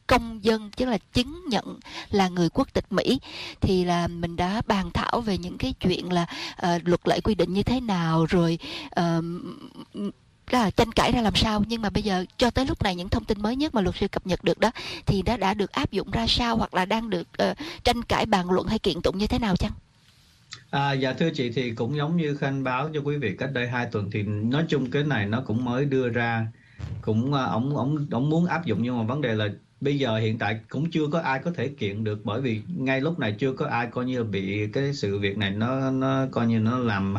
công dân, tức là chứng nhận là người quốc tịch Mỹ, thì là mình đã bàn thảo về những cái chuyện là luật lệ quy định như thế nào, rồi là tranh cãi ra làm sao. Nhưng mà bây giờ cho tới lúc này những thông tin mới nhất mà luật sư cập nhật được đó thì đã được áp dụng ra sao, hoặc là đang được tranh cãi bàn luận hay kiện tụng như thế nào chăng? Dạ thưa chị, thì cũng giống như Khanh báo cho quý vị cách đây 2 tuần, thì nói chung cái này nó cũng mới đưa ra, cũng ông muốn áp dụng, nhưng mà vấn đề là bây giờ hiện tại cũng chưa có ai có thể kiện được, bởi vì ngay lúc này chưa có ai coi như là bị cái sự việc này nó coi như nó làm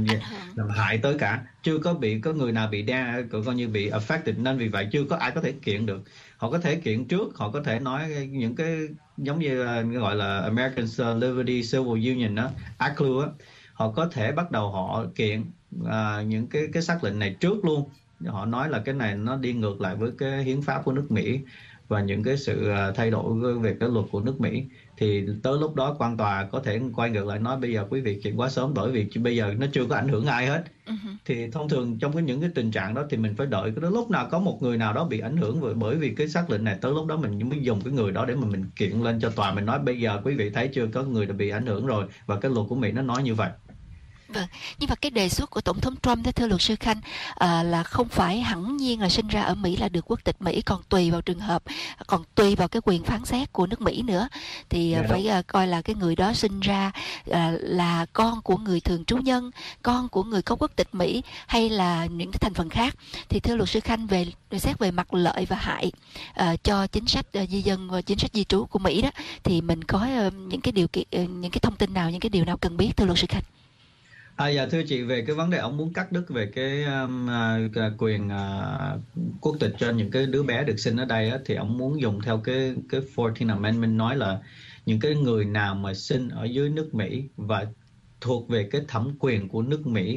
hại tới cả, chưa có người nào bị coi như bị affected, nên vì vậy chưa có ai có thể kiện được. Họ có thể kiện trước, họ có thể nói những cái giống như gọi là American Liberty Civil Union đó, ACLU á, họ có thể bắt đầu họ kiện những cái sắc lệnh này trước luôn. Họ nói là cái này nó đi ngược lại với cái hiến pháp của nước Mỹ và những cái sự thay đổi về cái luật của nước Mỹ, thì tới lúc đó quan tòa có thể quay ngược lại nói bây giờ quý vị kiện quá sớm, bởi vì bây giờ nó chưa có ảnh hưởng ai hết. Thì thông thường trong những cái tình trạng đó thì mình phải đợi cái lúc nào có một người nào đó bị ảnh hưởng bởi vì cái sắc lệnh này, tới lúc đó mình mới dùng cái người đó để mà mình kiện lên cho tòa, mình nói bây giờ quý vị thấy chưa, có người đã bị ảnh hưởng rồi và cái luật của Mỹ nó nói như vậy. Vâng, nhưng mà cái đề xuất của Tổng thống Trump thưa luật sư Khanh là không phải hẳn nhiên là sinh ra ở Mỹ là được quốc tịch Mỹ, còn tùy vào trường hợp, còn tùy vào cái quyền phán xét của nước Mỹ nữa. Thì phải coi là cái người đó sinh ra là con của người thường trú nhân, con của người có quốc tịch Mỹ, hay là những cái thành phần khác. Thì thưa luật sư Khanh, xét về mặt lợi và hại cho chính sách di dân và chính sách di trú của Mỹ đó, thì mình có những cái điều kiện, những cái thông tin nào, những cái điều nào cần biết thưa luật sư Khanh? Dạ thưa chị, về cái vấn đề ông muốn cắt đứt về cái quyền quốc tịch cho những cái đứa bé được sinh ở đây á, thì ông muốn dùng theo cái 14th Amendment, nói là những cái người nào mà sinh ở dưới nước Mỹ và thuộc về cái thẩm quyền của nước Mỹ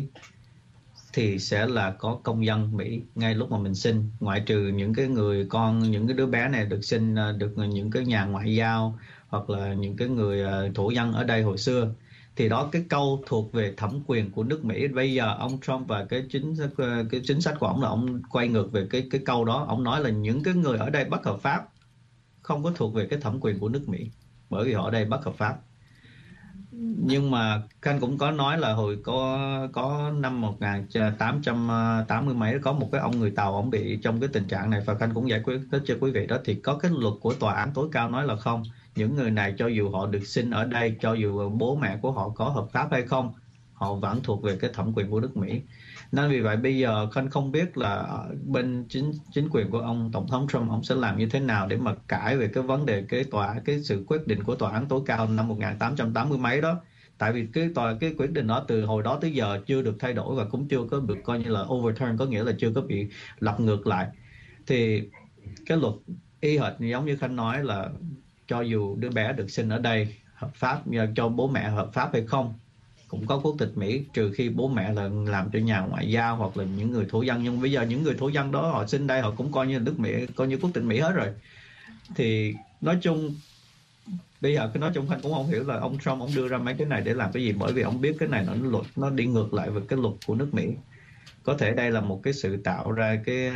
thì sẽ là có công dân Mỹ ngay lúc mà mình sinh, ngoại trừ những cái người con, những cái đứa bé này được sinh được những cái nhà ngoại giao hoặc là những cái người thổ dân ở đây hồi xưa. Thì đó, cái câu thuộc về thẩm quyền của nước Mỹ, bây giờ ông Trump và cái chính sách của ông là ông quay ngược về cái câu đó. Ông nói là những cái người ở đây bất hợp pháp không có thuộc về cái thẩm quyền của nước Mỹ, bởi vì họ ở đây bất hợp pháp. Nhưng mà Khanh cũng có nói là hồi có năm 1880 mấy có một cái ông người Tàu, ông bị trong cái tình trạng này, và Khanh cũng giải quyết cho quý vị đó. Thì có cái luật của tòa án tối cao nói là không, những người này cho dù họ được sinh ở đây, cho dù bố mẹ của họ có hợp pháp hay không, họ vẫn thuộc về cái thẩm quyền của nước Mỹ. Nên vì vậy bây giờ Khanh không biết là bên chính quyền của ông Tổng thống Trump, ông sẽ làm như thế nào để mà cãi về cái vấn đề cái sự quyết định của tòa án tối cao năm 1880 mấy đó. Tại vì cái quyết định đó từ hồi đó tới giờ chưa được thay đổi và cũng chưa có được coi như là overturn, có nghĩa là chưa có bị lật ngược lại. Thì cái luật y hệt giống như Khanh nói là cho dù đứa bé được sinh ở đây hợp pháp, cho bố mẹ hợp pháp hay không, cũng có quốc tịch Mỹ, trừ khi bố mẹ là làm cho nhà ngoại giao hoặc là những người thổ dân. Nhưng bây giờ những người thổ dân đó họ sinh đây, họ cũng coi như nước Mỹ, coi như quốc tịch Mỹ hết rồi. Thì nói chung bây giờ nói chung Khanh cũng không hiểu là ông Trump ông đưa ra mấy cái này để làm cái gì, bởi vì ông biết cái này nó đi ngược lại với cái luật của nước Mỹ. Có thể đây là một cái sự tạo ra cái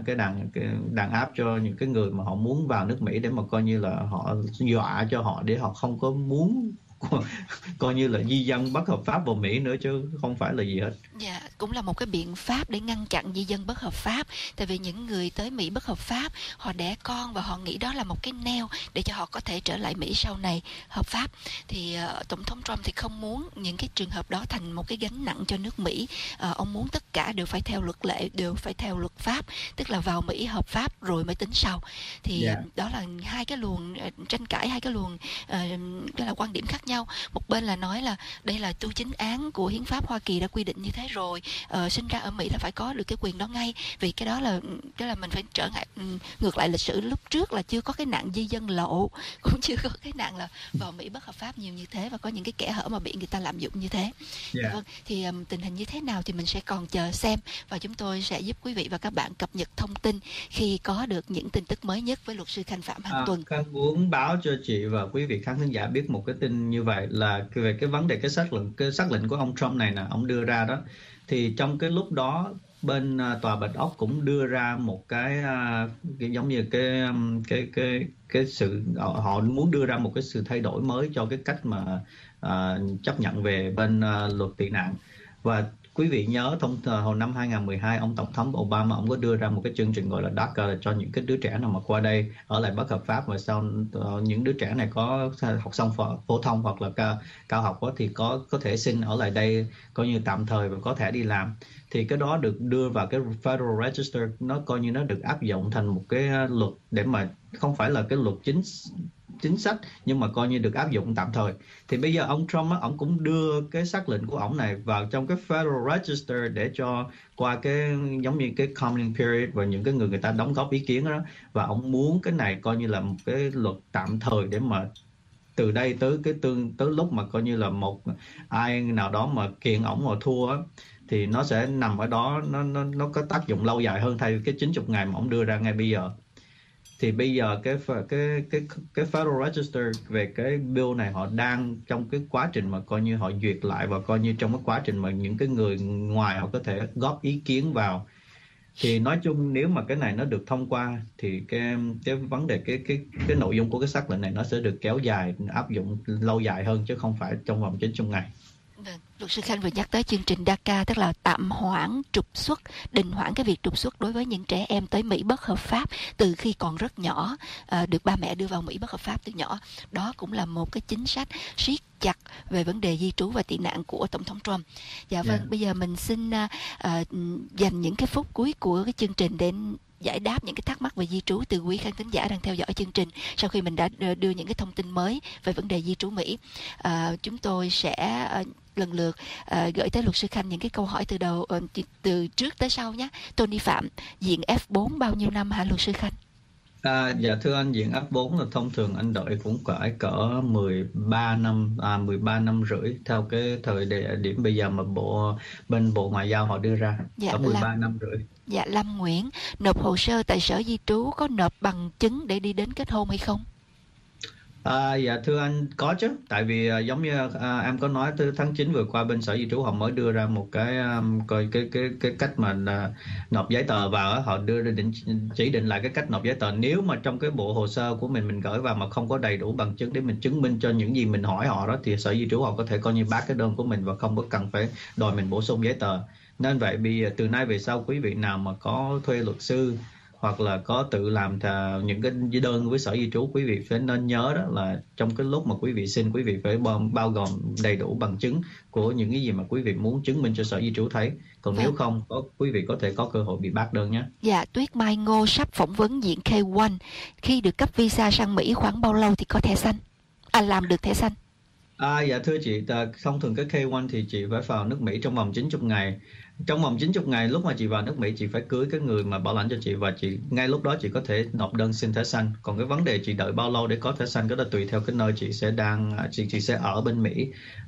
đàn áp cho những cái người mà họ muốn vào nước Mỹ, để mà coi như là họ dọa cho họ để họ không có muốn coi như là di dân bất hợp pháp vào Mỹ nữa, chứ không phải là gì hết. Dạ, cũng là một cái biện pháp để ngăn chặn di dân bất hợp pháp. Tại vì những người tới Mỹ bất hợp pháp, họ đẻ con và họ nghĩ đó là một cái neo để cho họ có thể trở lại Mỹ sau này hợp pháp. Thì Tổng thống Trump thì không muốn những cái trường hợp đó thành một cái gánh nặng cho nước Mỹ. Ông muốn tất cả đều phải theo luật lệ, đều phải theo luật pháp, tức là vào Mỹ hợp pháp rồi mới tính sau. Thì đó là hai cái luồng tranh cãi, hai cái luồng đó là quan điểm khác nhau. Một bên là nói là đây là tu chính án của hiến pháp Hoa Kỳ đã quy định như thế rồi, sinh ra ở Mỹ là phải có được cái quyền đó ngay, vì cái đó là mình phải trở ngược lại lịch sử. Lúc trước là chưa có cái nạn di dân lộ, cũng chưa có cái nạn là vào Mỹ bất hợp pháp nhiều như thế, và có những cái kẽ hở mà bị người ta lạm dụng như thế. Vâng, thì tình hình như thế nào thì mình sẽ còn chờ xem, và chúng tôi sẽ giúp quý vị và các bạn cập nhật thông tin khi có được những tin tức mới nhất với luật sư Khanh Phạm hàng tuần. Khanh muốn báo cho chị và quý vị khán thính giả biết một cái tin như vậy, là về cái vấn đề cái xác lệnh của ông Trump này nè, ông đưa ra đó. Thì trong cái lúc đó bên tòa Bạch Ốc cũng đưa ra một cái giống như cái sự họ muốn đưa ra một cái sự thay đổi mới cho cái cách mà chấp nhận về bên luật tị nạn. Và quý vị nhớ hồi năm 2012 ông Tổng thống Obama ông có đưa ra một cái chương trình gọi là DACA cho những cái đứa trẻ nào mà qua đây ở lại bất hợp pháp, và sau những đứa trẻ này có học xong phổ thông hoặc là cao học thì có thể xin ở lại đây coi như tạm thời và có thể đi làm. Thì cái đó được đưa vào cái Federal Register, nó coi như nó được áp dụng thành một cái luật để mà không phải là cái luật chính sách nhưng mà coi như được áp dụng tạm thời. Thì bây giờ ông Trump ông cũng đưa cái sắc lệnh của ông này vào trong cái Federal Register để cho qua cái giống như cái commenting period và những cái người ta đóng góp ý kiến đó, và ông muốn cái này coi như là một cái luật tạm thời để mà từ đây tới tới lúc mà coi như là một ai nào đó mà kiện ổng mà thua á, thì nó sẽ nằm ở đó, nó có tác dụng lâu dài hơn thay vì cái 90 ngày mà ông đưa ra ngay bây giờ. Thì bây giờ cái Federal Register về cái bill này họ đang trong cái quá trình mà coi như họ duyệt lại, và coi như trong cái quá trình mà những cái người ngoài họ có thể góp ý kiến vào. Thì nói chung nếu mà cái này nó được thông qua thì cái vấn đề cái nội dung của cái sắc lệnh này nó sẽ được kéo dài, áp dụng lâu dài hơn chứ không phải trong vòng 90 ngày. Vâng, luật sư Khanh vừa nhắc tới chương trình DACA, tức là tạm hoãn trục xuất, đình hoãn cái việc trục xuất đối với những trẻ em tới Mỹ bất hợp pháp từ khi còn rất nhỏ, được ba mẹ đưa vào Mỹ bất hợp pháp từ nhỏ. Đó cũng là một cái chính sách siết chặt về vấn đề di trú và tị nạn của Tổng thống Trump. Dạ vâng, bây giờ mình xin dành những cái phút cuối của cái chương trình để giải đáp những cái thắc mắc về di trú từ quý khán thính giả đang theo dõi chương trình. Sau khi mình đã đưa những cái thông tin mới về vấn đề di trú Mỹ, chúng tôi sẽ lần lượt gửi tới luật sư Khanh những cái câu hỏi từ trước tới sau nhé. Tony Phạm, diện F4 bao nhiêu năm hả luật sư Khanh? Dạ thưa anh, diện F4 là thông thường anh đợi cũng phải cỡ 13 năm rưỡi theo cái thời điểm bây giờ mà bên Bộ Ngoại giao họ đưa ra. Dạ, cỡ 13 năm rưỡi. Dạ, Lâm Nguyễn, nộp hồ sơ tại Sở Di trú có nộp bằng chứng để đi đến kết hôn hay không? Dạ thưa anh, có chứ. Tại vì giống như em có nói từ tháng 9 vừa qua bên Sở Di trú họ mới đưa ra một cái cái cách mà nộp giấy tờ vào, họ đưa ra chỉ định lại cái cách nộp giấy tờ. Nếu mà trong cái bộ hồ sơ của mình gửi vào mà không có đầy đủ bằng chứng để mình chứng minh cho những gì mình hỏi họ đó, thì Sở Di trú họ có thể coi như bác cái đơn của mình và không có cần phải đòi mình bổ sung giấy tờ. Nên vậy bây giờ từ nay về sau quý vị nào mà có thuê luật sư hoặc là có tự làm những cái đơn với Sở Di trú, quý vị phải nên nhớ đó là trong cái lúc mà quý vị xin, quý vị phải bao gồm đầy đủ bằng chứng của những cái gì mà quý vị muốn chứng minh cho Sở Di trú thấy. Còn nếu không, quý vị có thể có cơ hội bị bác đơn nhé. Dạ, Tuyết Mai Ngô sắp phỏng vấn diện K1. Khi được cấp visa sang Mỹ khoảng bao lâu thì có thẻ xanh? Làm được thẻ xanh? Dạ thưa chị, thông thường cái K1 thì chị phải vào nước Mỹ trong vòng 90 ngày. Trong vòng 90 ngày lúc mà chị vào nước Mỹ, chị phải cưới cái người mà bảo lãnh cho chị, và ngay lúc đó chị có thể nộp đơn xin thẻ xanh. Còn cái vấn đề chị đợi bao lâu để có thẻ xanh, cái đó tùy theo cái nơi chị sẽ ở bên Mỹ.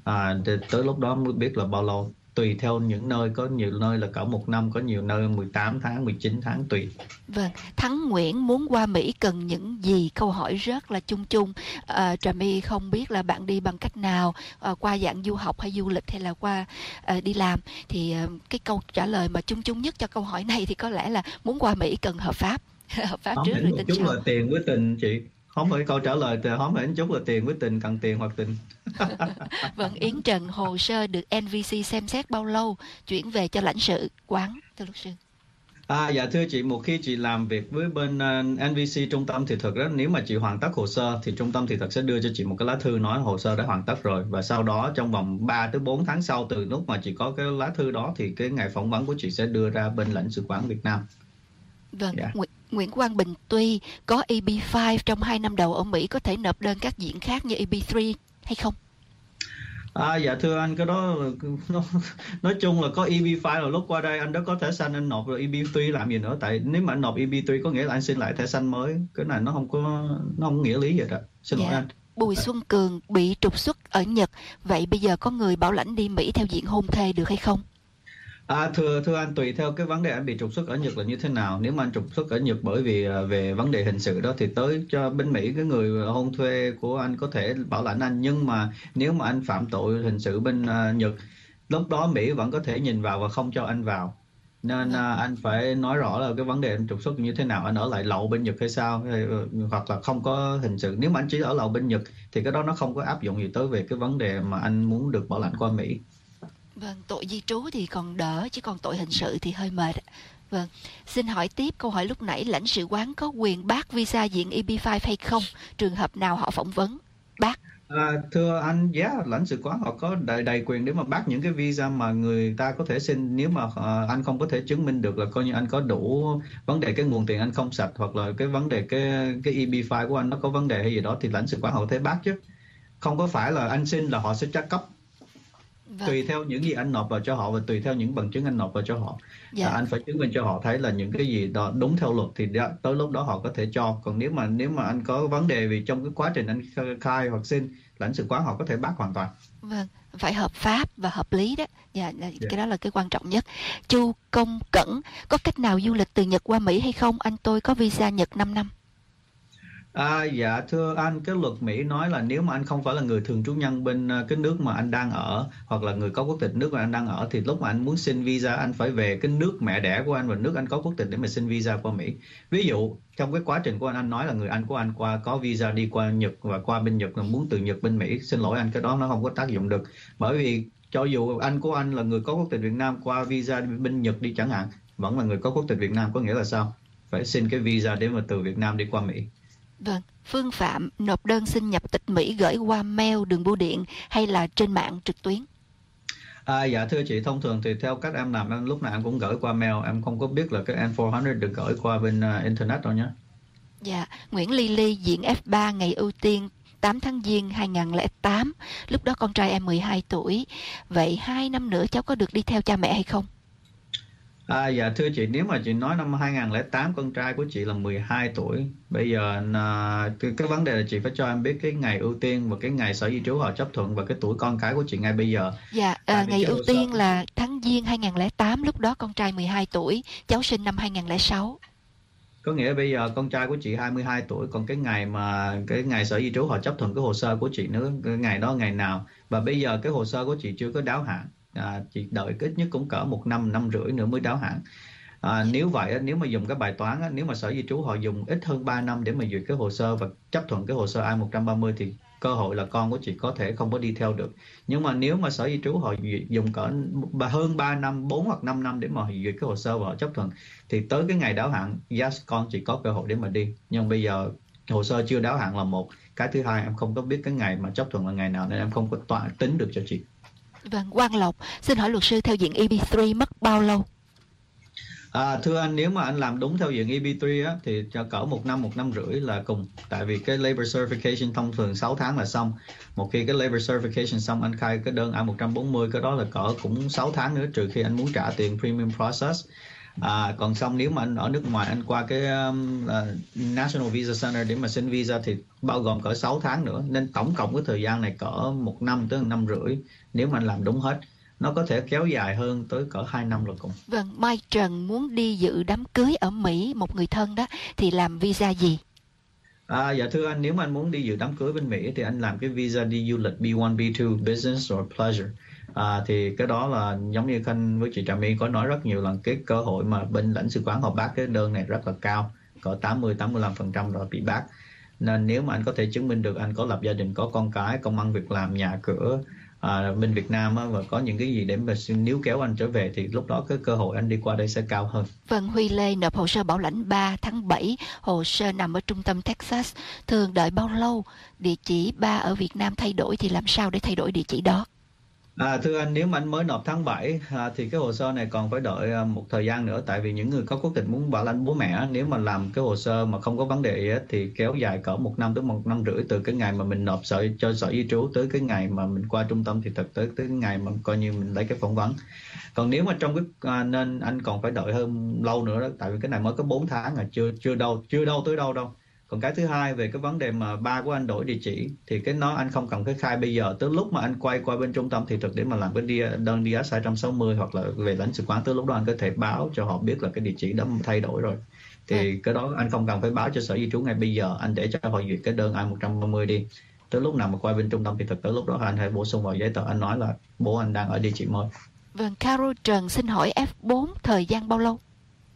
Tới lúc đó mới biết là bao lâu. Tùy theo những nơi, có nhiều nơi là cả 1 năm, có nhiều nơi 18 tháng, 19 tháng tùy. Vâng, Thắng Nguyễn muốn qua Mỹ cần những gì? Câu hỏi rất là chung chung. Trà My không biết là bạn đi bằng cách nào, qua dạng du học hay du lịch hay là qua đi làm. Thì cái câu trả lời mà chung chung nhất cho câu hỏi này thì có lẽ là muốn qua Mỹ cần hợp pháp. Hợp pháp trước rồi tính sau. Là tiền với tình chị. Không phải câu trả lời, không phải chút là tiền với tình, cần tiền hoặc tình. Vâng, Yến Trần, hồ sơ được NVC xem xét bao lâu chuyển về cho lãnh sự quán, thưa luật sư? Dạ thưa chị, một khi chị làm việc với bên NVC trung tâm thì thực ra nếu mà chị hoàn tất hồ sơ thì trung tâm thì thật sẽ đưa cho chị một cái lá thư nói hồ sơ đã hoàn tất rồi, và sau đó trong vòng 3 tới 4 tháng sau từ lúc mà chị có cái lá thư đó thì cái ngày phỏng vấn của chị sẽ đưa ra bên lãnh sự quán Việt Nam. Vâng, Nguyễn Quang Bình, tuy có EB5 trong 2 năm đầu ở Mỹ có thể nộp đơn các diện khác như EB3 hay không? Dạ thưa anh, cái đó nói chung là có EB5 rồi, lúc qua đây anh đã có thẻ xanh anh nộp rồi, EB3 làm gì nữa? Tại nếu mà anh nộp EB3 có nghĩa là anh xin lại thẻ xanh mới, cái này nó không nghĩa lý vậy đó. Xin lỗi anh. Bùi Xuân Cường bị trục xuất ở Nhật, vậy bây giờ có người bảo lãnh đi Mỹ theo diện hôn thê được hay không? Thưa anh, tùy theo cái vấn đề anh bị trục xuất ở Nhật là như thế nào. Nếu mà anh trục xuất ở Nhật bởi vì về vấn đề hình sự đó thì tới cho bên Mỹ cái người hôn thuê của anh có thể bảo lãnh anh. Nhưng mà nếu mà anh phạm tội hình sự bên Nhật, lúc đó Mỹ vẫn có thể nhìn vào và không cho anh vào. Nên anh phải nói rõ là cái vấn đề anh trục xuất như thế nào, anh ở lại lậu bên Nhật hay sao, hoặc là không có hình sự. Nếu mà anh chỉ ở lậu bên Nhật thì cái đó nó không có áp dụng gì tới về cái vấn đề mà anh muốn được bảo lãnh qua Mỹ. Vâng, tội di trú thì còn đỡ, chứ còn tội hình sự thì hơi mệt. Vâng, xin hỏi tiếp câu hỏi lúc nãy, lãnh sự quán có quyền bác visa diện EB5 hay không? Trường hợp nào họ phỏng vấn bác? Thưa anh, lãnh sự quán họ có đầy quyền để mà bác những cái visa mà người ta có thể xin. Nếu mà anh không có thể chứng minh được là coi như anh có đủ vấn đề cái nguồn tiền anh không sạch, hoặc là cái vấn đề cái EB5 của anh nó có vấn đề hay gì đó, thì lãnh sự quán họ có thể bác chứ. Không có phải là anh xin là họ sẽ trả cấp. Vâng. Tùy theo những gì anh nộp vào cho họ và tùy theo những bằng chứng anh nộp vào cho họ. Anh phải chứng minh cho họ thấy là những cái gì đó đúng theo luật thì tới lúc đó họ có thể cho. Còn nếu mà anh có vấn đề vì trong cái quá trình anh khai hoặc xin, lãnh sự quán họ có thể bác hoàn toàn. Vâng, phải hợp pháp và hợp lý đó. Cái đó là cái quan trọng nhất. Chu Công Cẩn, có cách nào du lịch từ Nhật qua Mỹ hay không? Anh tôi có visa Nhật 5 năm. Dạ thưa anh, cái luật Mỹ nói là nếu mà anh không phải là người thường trú nhân bên cái nước mà anh đang ở, hoặc là người có quốc tịch nước mà anh đang ở, thì lúc mà anh muốn xin visa anh phải về cái nước mẹ đẻ của anh và nước anh có quốc tịch để mà xin visa qua Mỹ. Ví dụ trong cái quá trình của anh nói là người anh của anh có visa đi qua Nhật và qua bên Nhật là muốn từ Nhật bên Mỹ. Xin lỗi anh, cái đó nó không có tác dụng được, bởi vì cho dù anh của anh là người có quốc tịch Việt Nam qua visa bên Nhật đi chẳng hạn, vẫn là người có quốc tịch Việt Nam. Có nghĩa là sao? Phải xin cái visa để mà từ Việt Nam đi qua Mỹ. Vâng, Phương Phạm nộp đơn xin nhập tịch Mỹ gửi qua mail, đường bưu điện hay là trên mạng trực tuyến? Dạ thưa chị, thông thường thì theo cách em làm, em lúc nào em cũng gửi qua mail, em không có biết là cái N400 được gửi qua bên internet đâu nhé. Dạ, Nguyễn Ly Ly diện F3 ngày ưu tiên 8 tháng Giêng 2008, lúc đó con trai em 12 tuổi. Vậy 2 năm nữa cháu có được đi theo cha mẹ hay không? Dạ thưa chị, nếu mà chị nói năm 2008 con trai của chị là 12 tuổi, bây giờ cái vấn đề là chị phải cho em biết cái ngày ưu tiên và cái ngày sở di trú họ chấp thuận và cái tuổi con cái của chị ngay bây giờ. Dạ, ngày ưu tiên là tháng Giêng 2008, lúc đó con trai 12 tuổi, cháu sinh năm 2006. Có nghĩa bây giờ con trai của chị 22 tuổi, còn cái ngày sở di trú họ chấp thuận cái hồ sơ của chị nữa, cái ngày đó ngày nào. Và bây giờ cái hồ sơ của chị chưa có đáo hạn. Chị đợi ít nhất cũng cỡ 1 năm, 1 năm rưỡi nữa mới đáo hạn. Nếu vậy, nếu mà dùng cái bài toán, nếu mà sở di trú họ dùng ít hơn 3 năm để mà duyệt cái hồ sơ và chấp thuận cái hồ sơ I-130 thì cơ hội là con của chị có thể không có đi theo được. Nhưng mà nếu mà sở di trú họ dùng cỡ hơn 3 năm, 4 hoặc 5 năm để mà duyệt cái hồ sơ và họ chấp thuận, thì tới cái ngày đáo hạn, yes, con chị có cơ hội để mà đi. Nhưng bây giờ hồ sơ chưa đáo hạn là một. Cái thứ hai, em không có biết cái ngày mà chấp thuận là ngày nào nên em không có tính được cho chị. Vâng, Quang Lộc, xin hỏi luật sư theo diện EB3 mất bao lâu? Thưa anh, nếu mà anh làm đúng theo diện EB3 á, thì cho cỡ 1 năm, 1 năm rưỡi là cùng. Tại vì cái Labor Certification thông thường 6 tháng là xong. Một khi cái Labor Certification xong, anh khai cái đơn I-140, cái đó là cỡ cũng 6 tháng nữa, trừ khi anh muốn trả tiền Premium Process. Còn xong nếu mà anh ở nước ngoài, anh qua cái National Visa Center để mà xin visa thì bao gồm cỡ 6 tháng nữa. Nên tổng cộng cái thời gian này cỡ 1 năm tới 1 năm rưỡi nếu mà anh làm đúng hết. Nó có thể kéo dài hơn tới cỡ 2 năm rồi cũng. Vâng, Mai Trần muốn đi dự đám cưới ở Mỹ, một người thân đó, thì làm visa gì? Dạ thưa anh, nếu mà anh muốn đi dự đám cưới bên Mỹ thì anh làm cái visa đi du lịch B1, B2, Business or Pleasure. Thì cái đó là giống như Khanh với chị Trà My có nói rất nhiều lần, cái cơ hội mà bên lãnh sự quán họ bác cái đơn này rất là cao, cỡ 80-85% rồi bị bác. Nên nếu mà anh có thể chứng minh được anh có lập gia đình, có con cái, công ăn việc làm, nhà cửa bên Việt Nam và có những cái gì để mà níu kéo anh trở về thì lúc đó cái cơ hội anh đi qua đây sẽ cao hơn. Vâng, Huy Lê nộp hồ sơ bảo lãnh 3 tháng 7, hồ sơ nằm ở trung tâm Texas. Thường đợi bao lâu? Địa chỉ 3 ở Việt Nam thay đổi thì làm sao để thay đổi địa chỉ đó? Thưa anh, nếu mà anh mới nộp tháng 7 thì cái hồ sơ này còn phải đợi một thời gian nữa. Tại vì những người có quốc tịch muốn bảo lãnh bố mẹ, nếu mà làm cái hồ sơ mà không có vấn đề gì hết, thì kéo dài cỡ 1 năm tới 1 năm rưỡi từ cái ngày mà mình nộp cho sở di trú tới cái ngày mà mình qua trung tâm thị thực, tới cái ngày mà coi như mình lấy cái phỏng vấn. Còn nếu mà trong cái nên anh còn phải đợi hơn lâu nữa đó, tại vì cái này mới có 4 tháng chưa đâu tới đâu đâu. Còn cái thứ hai về cái vấn đề mà ba của anh đổi địa chỉ thì cái nó anh không cần cái khai bây giờ, tới lúc mà anh quay qua bên trung tâm thị thực để mà làm cái đơn DS 260 hoặc là về lãnh sự quán, tới lúc đó anh có thể báo cho họ biết là cái địa chỉ đó thay đổi rồi. Thì cái đó anh không cần phải báo cho sở di trú ngay bây giờ, anh để cho họ duyệt cái đơn I-130 đi. Tới lúc nào mà quay bên trung tâm thị thực, tới lúc đó anh hãy bổ sung vào giấy tờ, anh nói là bố anh đang ở địa chỉ mới. Vâng, Carol Trần xin hỏi F4 thời gian bao lâu?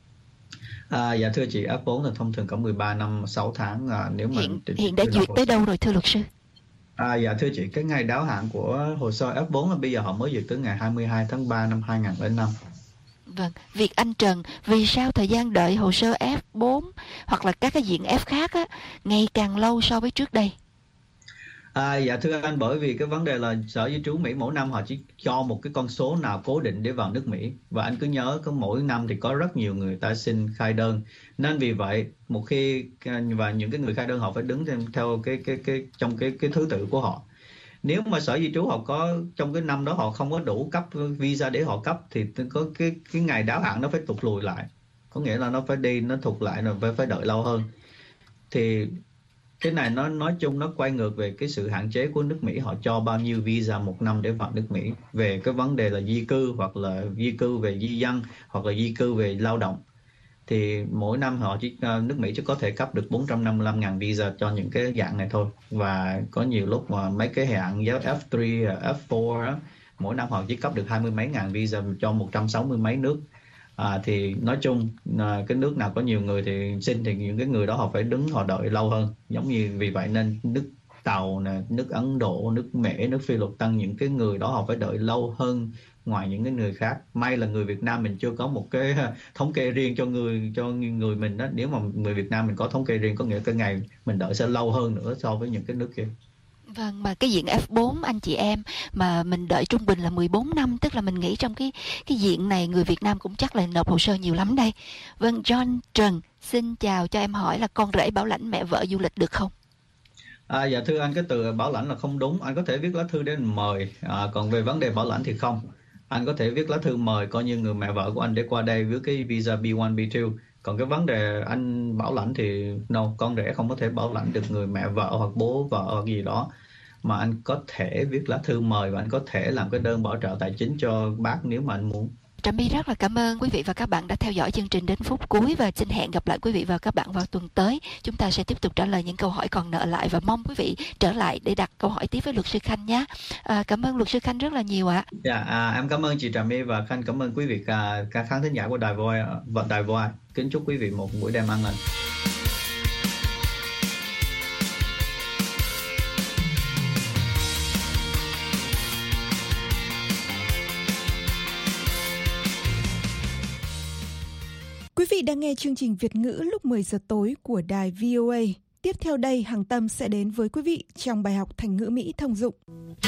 Dạ thưa chị, F4 là thông thường có 13 năm 6 tháng. Nếu mà Hiện đã duyệt tới đâu rồi thưa luật sư? Dạ thưa chị, cái ngày đáo hạn của hồ sơ F4 là bây giờ họ mới duyệt tới ngày 22 tháng 3 năm 2005. Vâng, Việt Anh Trần, vì sao thời gian đợi hồ sơ F4 hoặc là các cái diện F khác á, ngày càng lâu so với trước đây? Dạ thưa anh, bởi vì cái vấn đề là Sở Di trú Mỹ mỗi năm họ chỉ cho một cái con số nào cố định để vào nước Mỹ. Và anh cứ nhớ có mỗi năm thì có rất nhiều người ta xin khai đơn. Nên vì vậy, một khi và những cái người khai đơn họ phải đứng theo trong cái thứ tự của họ. Nếu mà Sở Di trú họ có trong cái năm đó họ không có đủ cấp visa để họ cấp thì có cái ngày đáo hạn nó phải tụt lùi lại. Có nghĩa là nó phải đi, nó thụt lại rồi phải đợi lâu hơn. Thì cái này nó nói chung nó quay ngược về cái sự hạn chế của nước Mỹ, họ cho bao nhiêu visa một năm để vào nước Mỹ về cái vấn đề là di cư hoặc là di cư về di dân hoặc là di cư về lao động. Thì mỗi năm nước Mỹ chỉ có thể cấp được 455.000 visa cho những cái dạng này thôi. Và có nhiều lúc mà mấy cái hạn giáo F3, F4 đó, mỗi năm họ chỉ cấp được 20 mấy ngàn visa cho 160 mấy nước. Thì nói chung cái nước nào có nhiều người thì xin thì những cái người đó họ phải đứng họ đợi lâu hơn. Giống như vì vậy nên nước Tàu nè, nước Ấn Độ, nước Mễ, nước Phi Luật Tân, những cái người đó họ phải đợi lâu hơn ngoài những cái người khác. May là người Việt Nam mình chưa có một cái thống kê riêng cho người mình đó. Nếu mà người Việt Nam mình có thống kê riêng có nghĩa cái ngày mình đợi sẽ lâu hơn nữa so với những cái nước kia. Vâng, mà cái diện F4 anh chị em mà mình đợi trung bình là 14 năm, tức là mình nghĩ trong cái diện này người Việt Nam cũng chắc là nộp hồ sơ nhiều lắm đây. Vâng, John Trần, xin chào, cho em hỏi là con rể bảo lãnh mẹ vợ du lịch được không? Dạ thưa anh, cái từ bảo lãnh là không đúng. Anh có thể viết lá thư để mời, còn về vấn đề bảo lãnh thì không. Anh có thể viết lá thư mời coi như người mẹ vợ của anh để qua đây với cái visa B1, B2. Còn cái vấn đề anh bảo lãnh thì no, con rể không có thể bảo lãnh được người mẹ vợ hoặc bố vợ hoặc gì đó. Mà anh có thể viết lá thư mời và anh có thể làm cái đơn bảo trợ tài chính cho bác nếu mà anh muốn. Trà My rất là cảm ơn quý vị và các bạn đã theo dõi chương trình đến phút cuối và xin hẹn gặp lại quý vị và các bạn vào tuần tới. Chúng ta sẽ tiếp tục trả lời những câu hỏi còn nợ lại và mong quý vị trở lại để đặt câu hỏi tiếp với luật sư Khanh nhé. Cảm ơn luật sư Khanh rất là nhiều ạ. Dạ, em cảm ơn chị Trà My và Khanh cảm ơn quý vị các khán thính giả của Đài Voice. Kính chúc quý vị một buổi đêm an lành. Quý vị đang nghe chương trình Việt ngữ lúc 10 giờ tối của đài VOA. Tiếp theo đây, Hằng Tâm sẽ đến với quý vị trong bài học Thành ngữ Mỹ thông dụng.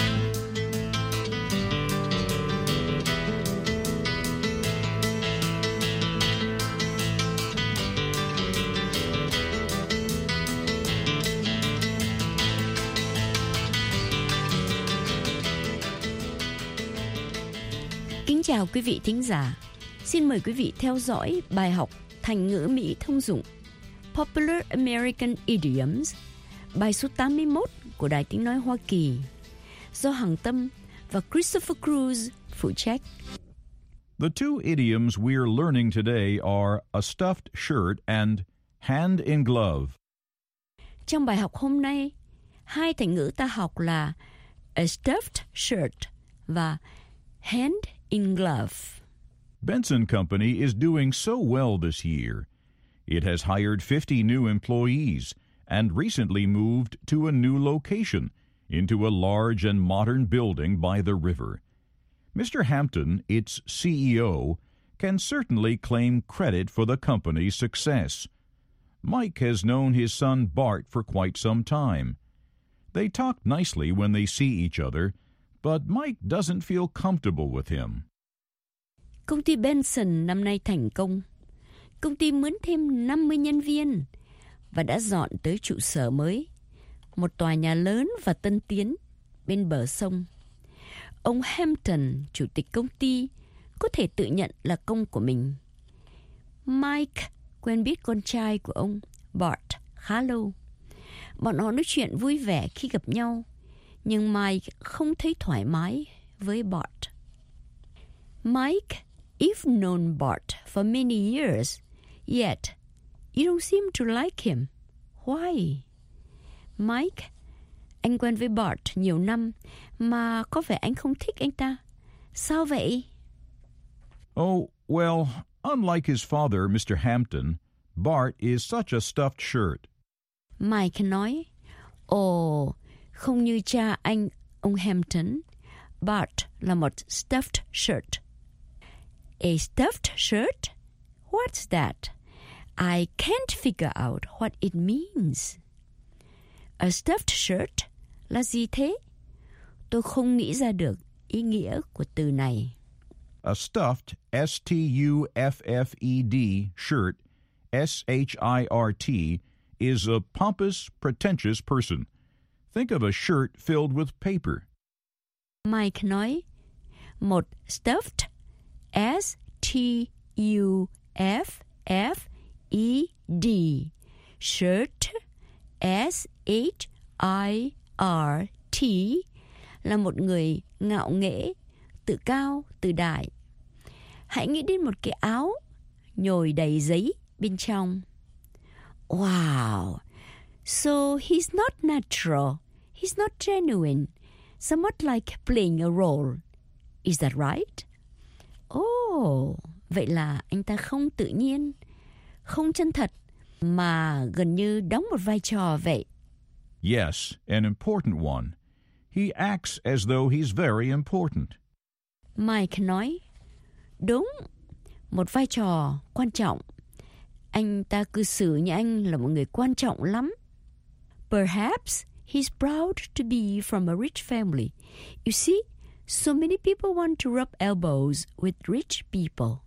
Kính chào quý vị thính giả. Xin mời quý vị theo dõi bài học Thành ngữ Mỹ thông dụng Popular American Idioms, bài số 81 của Đài Tiếng Nói Hoa Kỳ, do Hằng Tâm và Christopher Cruz phụ trách. The two idioms we're learning today are a stuffed shirt and hand in glove. Trong bài học hôm nay, hai thành ngữ ta học là a stuffed shirt và hand in glove. Benson Company is doing so well this year. It has hired 50 new employees and recently moved to a new location into a large and modern building by the river. Mr. Hampton, its CEO, can certainly claim credit for the company's success. Mike has known his son Bart for quite some time. They talk nicely when they see each other, but Mike doesn't feel comfortable with him. Công ty Benson năm nay thành công. Công ty mướn thêm 50 nhân viên và đã dọn tới trụ sở mới, một tòa nhà lớn và tân tiến bên bờ sông. Ông Hampton, chủ tịch công ty, có thể tự nhận là công của mình. Mike quen biết con trai của ông, Bart, khá lâu. Bọn họ nói chuyện vui vẻ khi gặp nhau, nhưng Mike không thấy thoải mái với Bart. Mike, you've known Bart for many years, yet you don't seem to like him. Why? Mike, anh quen với Bart nhiều năm mà có vẻ anh không thích anh ta. Sao vậy? Oh, well, unlike his father, Mr. Hampton, Bart is such a stuffed shirt. Mike nói, ồ, không như cha anh, ông Hampton, Bart là một stuffed shirt. A stuffed shirt? What's that? I can't figure out what it means. A stuffed shirt là gì thế? Tôi không nghĩ ra được ý nghĩa của từ này. A stuffed, S-T-U-F-F-E-D, shirt, S-H-I-R-T, is a pompous, pretentious person. Think of a shirt filled with paper. Mike nói, một stuffed, S-T-U-F-F-E-D, shirt, S-H-I-R-T, là một người ngạo nghễ, tự cao, tự đại. Hãy nghĩ đến một cái áo nhồi đầy giấy bên trong. Wow! So he's not natural. He's not genuine. Somewhat like playing a role. Is that right? Oh, vậy là anh ta không tự nhiên, không chân thật, mà gần như đóng một vai trò vậy. Yes, an important one. He acts as though he's very important. Mike nói, đúng, một vai trò quan trọng. Anh ta cư xử như anh là một người quan trọng lắm. Perhaps he's proud to be from a rich family. You see, so many people want to rub elbows with rich people.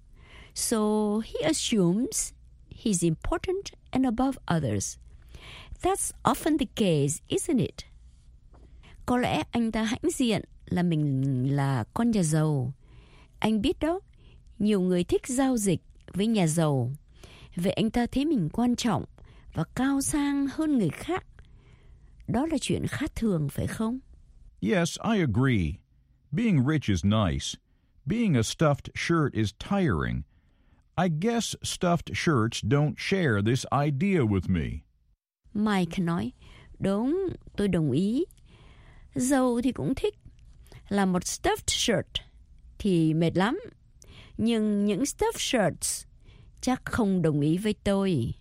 So he assumes he's important and above others. That's often the case, isn't it? Có lẽ anh ta hãnh diện là mình là con nhà giàu. Anh biết đó, nhiều người thích giao dịch với nhà giàu. Vậy anh ta thấy mình quan trọng và cao sang hơn người khác. Đó là chuyện khá thường, phải không? Yes, I agree. Being rich is nice. Being a stuffed shirt is tiring. I guess stuffed shirts don't share this idea with me. Mike nói, đúng, tôi đồng ý. Giàu thì cũng thích. Là một stuffed shirt thì mệt lắm. Nhưng những stuffed shirts chắc không đồng ý với tôi.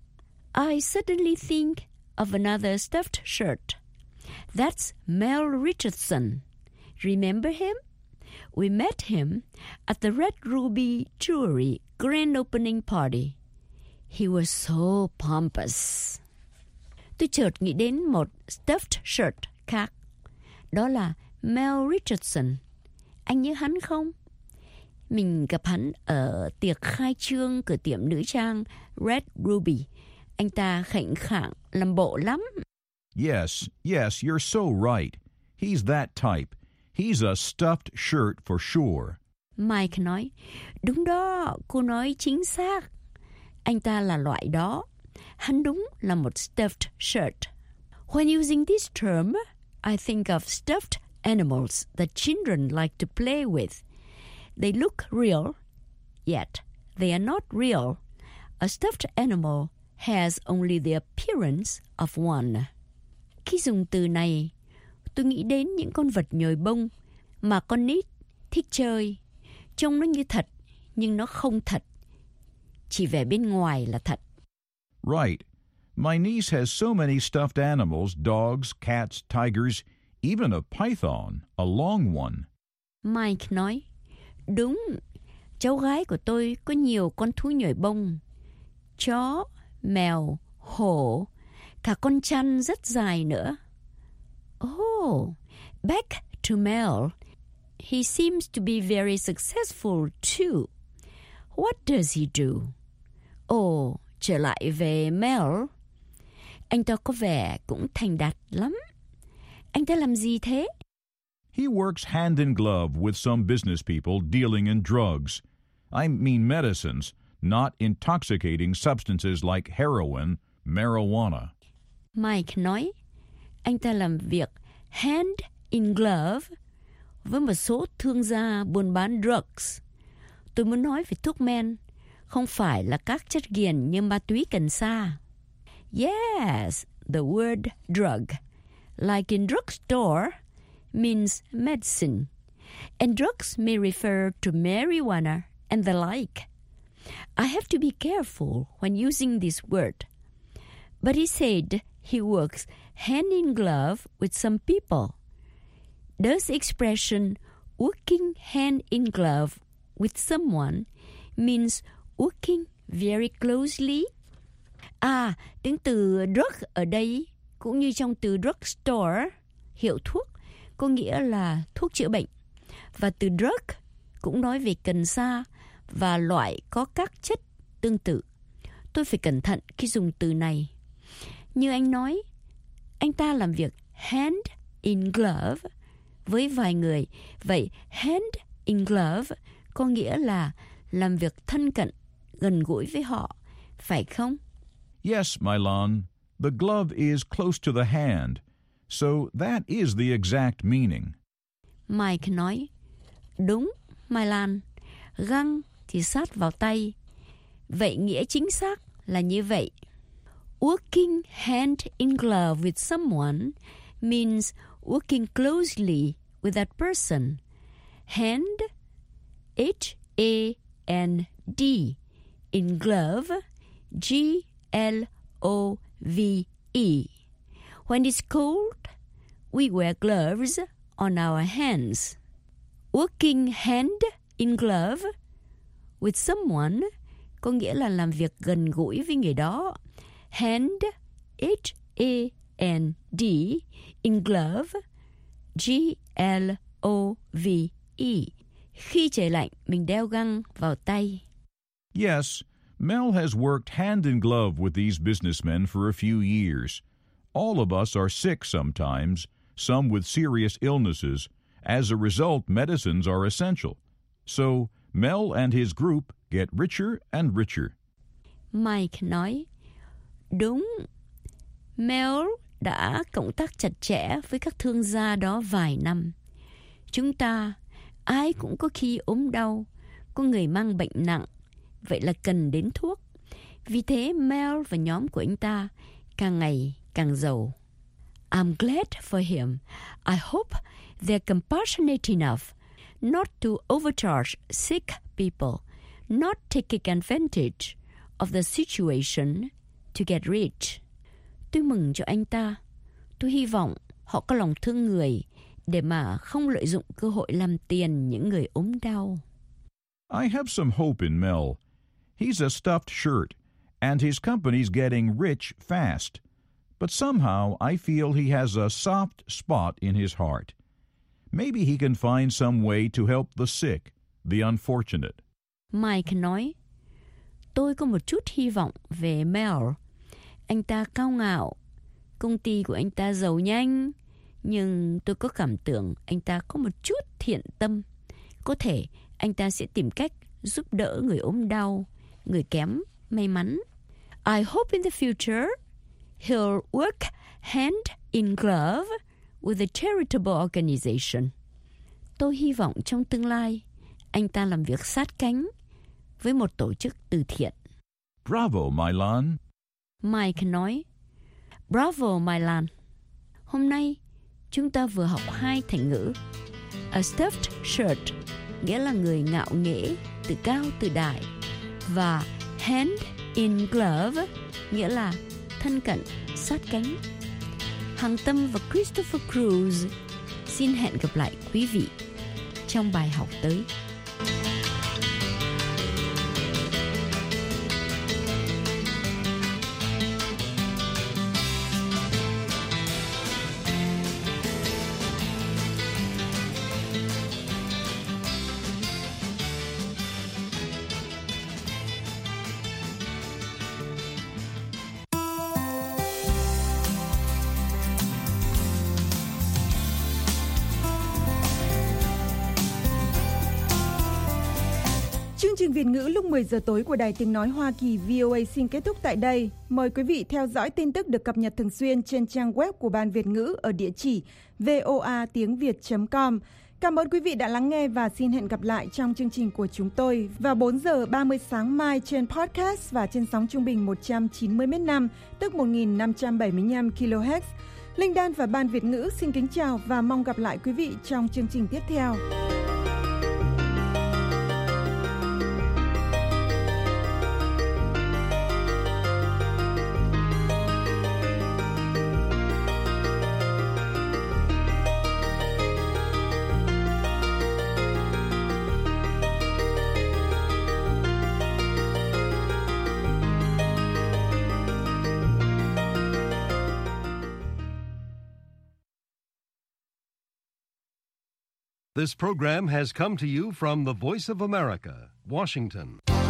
I suddenly think of another stuffed shirt. That's Mel Richardson. Remember him? We met him at the Red Ruby Jewelry grand opening party. He was so pompous. Tôi chợt nghĩ đến một stuffed shirt khác. Đó là Mel Richardson. Anh nhớ hắn không? Mình gặp hắn ở tiệc khai trương cửa tiệm nữ trang Red Ruby. Anh ta khệnh khạng, làm bộ lắm. Yes, you're so right. He's that type. He's a stuffed shirt for sure. Mike nói, đúng đó, cô nói chính xác. Anh ta là loại đó. Hắn đúng là một stuffed shirt. When using this term, I think of stuffed animals that children like to play with. They look real, yet they are not real. A stuffed animal has only the appearance of one. Khi dùng từ này, tôi nghĩ đến những con vật nhồi bông mà con nít thích chơi. Trông nó như thật, nhưng nó không thật. Chỉ vẻ bên ngoài là thật. Right. My niece has so many stuffed animals, dogs, cats, tigers, even a python, a long one. Mike nói, đúng, cháu gái của tôi có nhiều con thú nhồi bông. Chó, mèo, hổ, cả con chăn rất dài nữa. Oh, back to Mel. He seems to be very successful too. What does he do? Oh, trở lại về Mel. Anh ta có vẻ cũng thành đạt lắm. Anh ta làm gì thế? He works hand in glove with some business people dealing in drugs. I mean medicines, not intoxicating substances like heroin, marijuana. Mike nói, anh ta làm việc hand in glove với một số thương gia buôn bán drugs. Tôi muốn nói về thuốc men, không phải là các chất nghiện như ma túy cần sa. Yes, the word drug, like in drugstore, means medicine. And drugs may refer to marijuana and the like. I have to be careful when using this word. But he said he works hand in glove with some people. Does the expression working hand in glove with someone means working very closely? Tiếng từ drug ở đây cũng như trong từ drugstore, hiệu thuốc, có nghĩa là thuốc chữa bệnh. Và từ drug cũng nói về cần sa và loại có các chất tương tự. Tôi phải cẩn thận khi dùng từ này. Như anh nói, anh ta làm việc hand in glove với vài người. Vậy hand in glove có nghĩa là làm việc thân cận, gần gũi với họ, phải không? Yes, Mylan, the glove is close to the hand, so that is the exact meaning. Mike nói, đúng, Mylan, găng thì sát vào tay. Vậy nghĩa chính xác là như vậy. Working hand in glove with someone means working closely with that person. Hand, H-A-N-D, in glove, G-L-O-V-E. When it's cold, we wear gloves on our hands. Working hand in glove with someone có nghĩa là làm việc gần gũi với người đó. Hand, H-A-N-D, in glove, G-L-O-V-E. Khi trời lạnh, mình đeo găng vào tay. Yes, Mel has worked hand in glove with these businessmen for a few years. All of us are sick sometimes, some with serious illnesses. As a result, medicines are essential. So, Mel and his group get richer and richer. Mike nói, đúng, Mel đã cộng tác chặt chẽ với các thương gia đó vài năm. Chúng ta, ai cũng có khi ốm đau, có người mang bệnh nặng, vậy là cần đến thuốc. Vì thế Mel và nhóm của anh ta càng ngày càng giàu. I'm glad for him. I hope they're compassionate enough not to overcharge sick people, not taking advantage of the situation to get rich. Tôi mừng cho anh ta. Tôi hy vọng họ có lòng thương người để mà không lợi dụng cơ hội làm tiền những người ốm đau. I have some hope in Mel. He's a stuffed shirt, and his company's getting rich fast. But somehow I feel he has a soft spot in his heart. Maybe he can find some way to help the sick, the unfortunate. Mike nói, tôi có một chút hy vọng về Mel. Anh ta cao ngạo, công ty của anh ta giàu nhanh, nhưng tôi có cảm tưởng anh ta có một chút thiện tâm. Có thể anh ta sẽ tìm cách giúp đỡ người ốm đau, người kém may mắn. I hope in the future he'll work hand in glove with a charitable organization. Tôi hy vọng trong tương lai anh ta làm việc sát cánh với một tổ chức từ thiện. Bravo, Mylan. Mike nói, bravo, Mylan. Hôm nay chúng ta vừa học 2 thành ngữ. A stuffed shirt nghĩa là người ngạo nghễ, tự cao tự đại, và hand in glove nghĩa là thân cận, sát cánh. Hằng Tâm và Christopher Cruz xin hẹn gặp lại quý vị trong bài học tới. Chương trình Việt ngữ lúc 10 giờ tối của Đài Tiếng Nói Hoa Kỳ VOA xin kết thúc tại đây. Mời quý vị theo dõi tin tức được cập nhật thường xuyên trên trang web của Ban Việt ngữ ở địa chỉ voatiengviet.com. Cảm ơn quý vị đã lắng nghe và xin hẹn gặp lại trong chương trình của chúng tôi vào 4 giờ 30 sáng mai trên podcast và trên sóng trung bình 190 m5, tức 1575 kHz. Linh Đan và Ban Việt ngữ xin kính chào và mong gặp lại quý vị trong chương trình tiếp theo. This program has come to you from the Voice of America, Washington.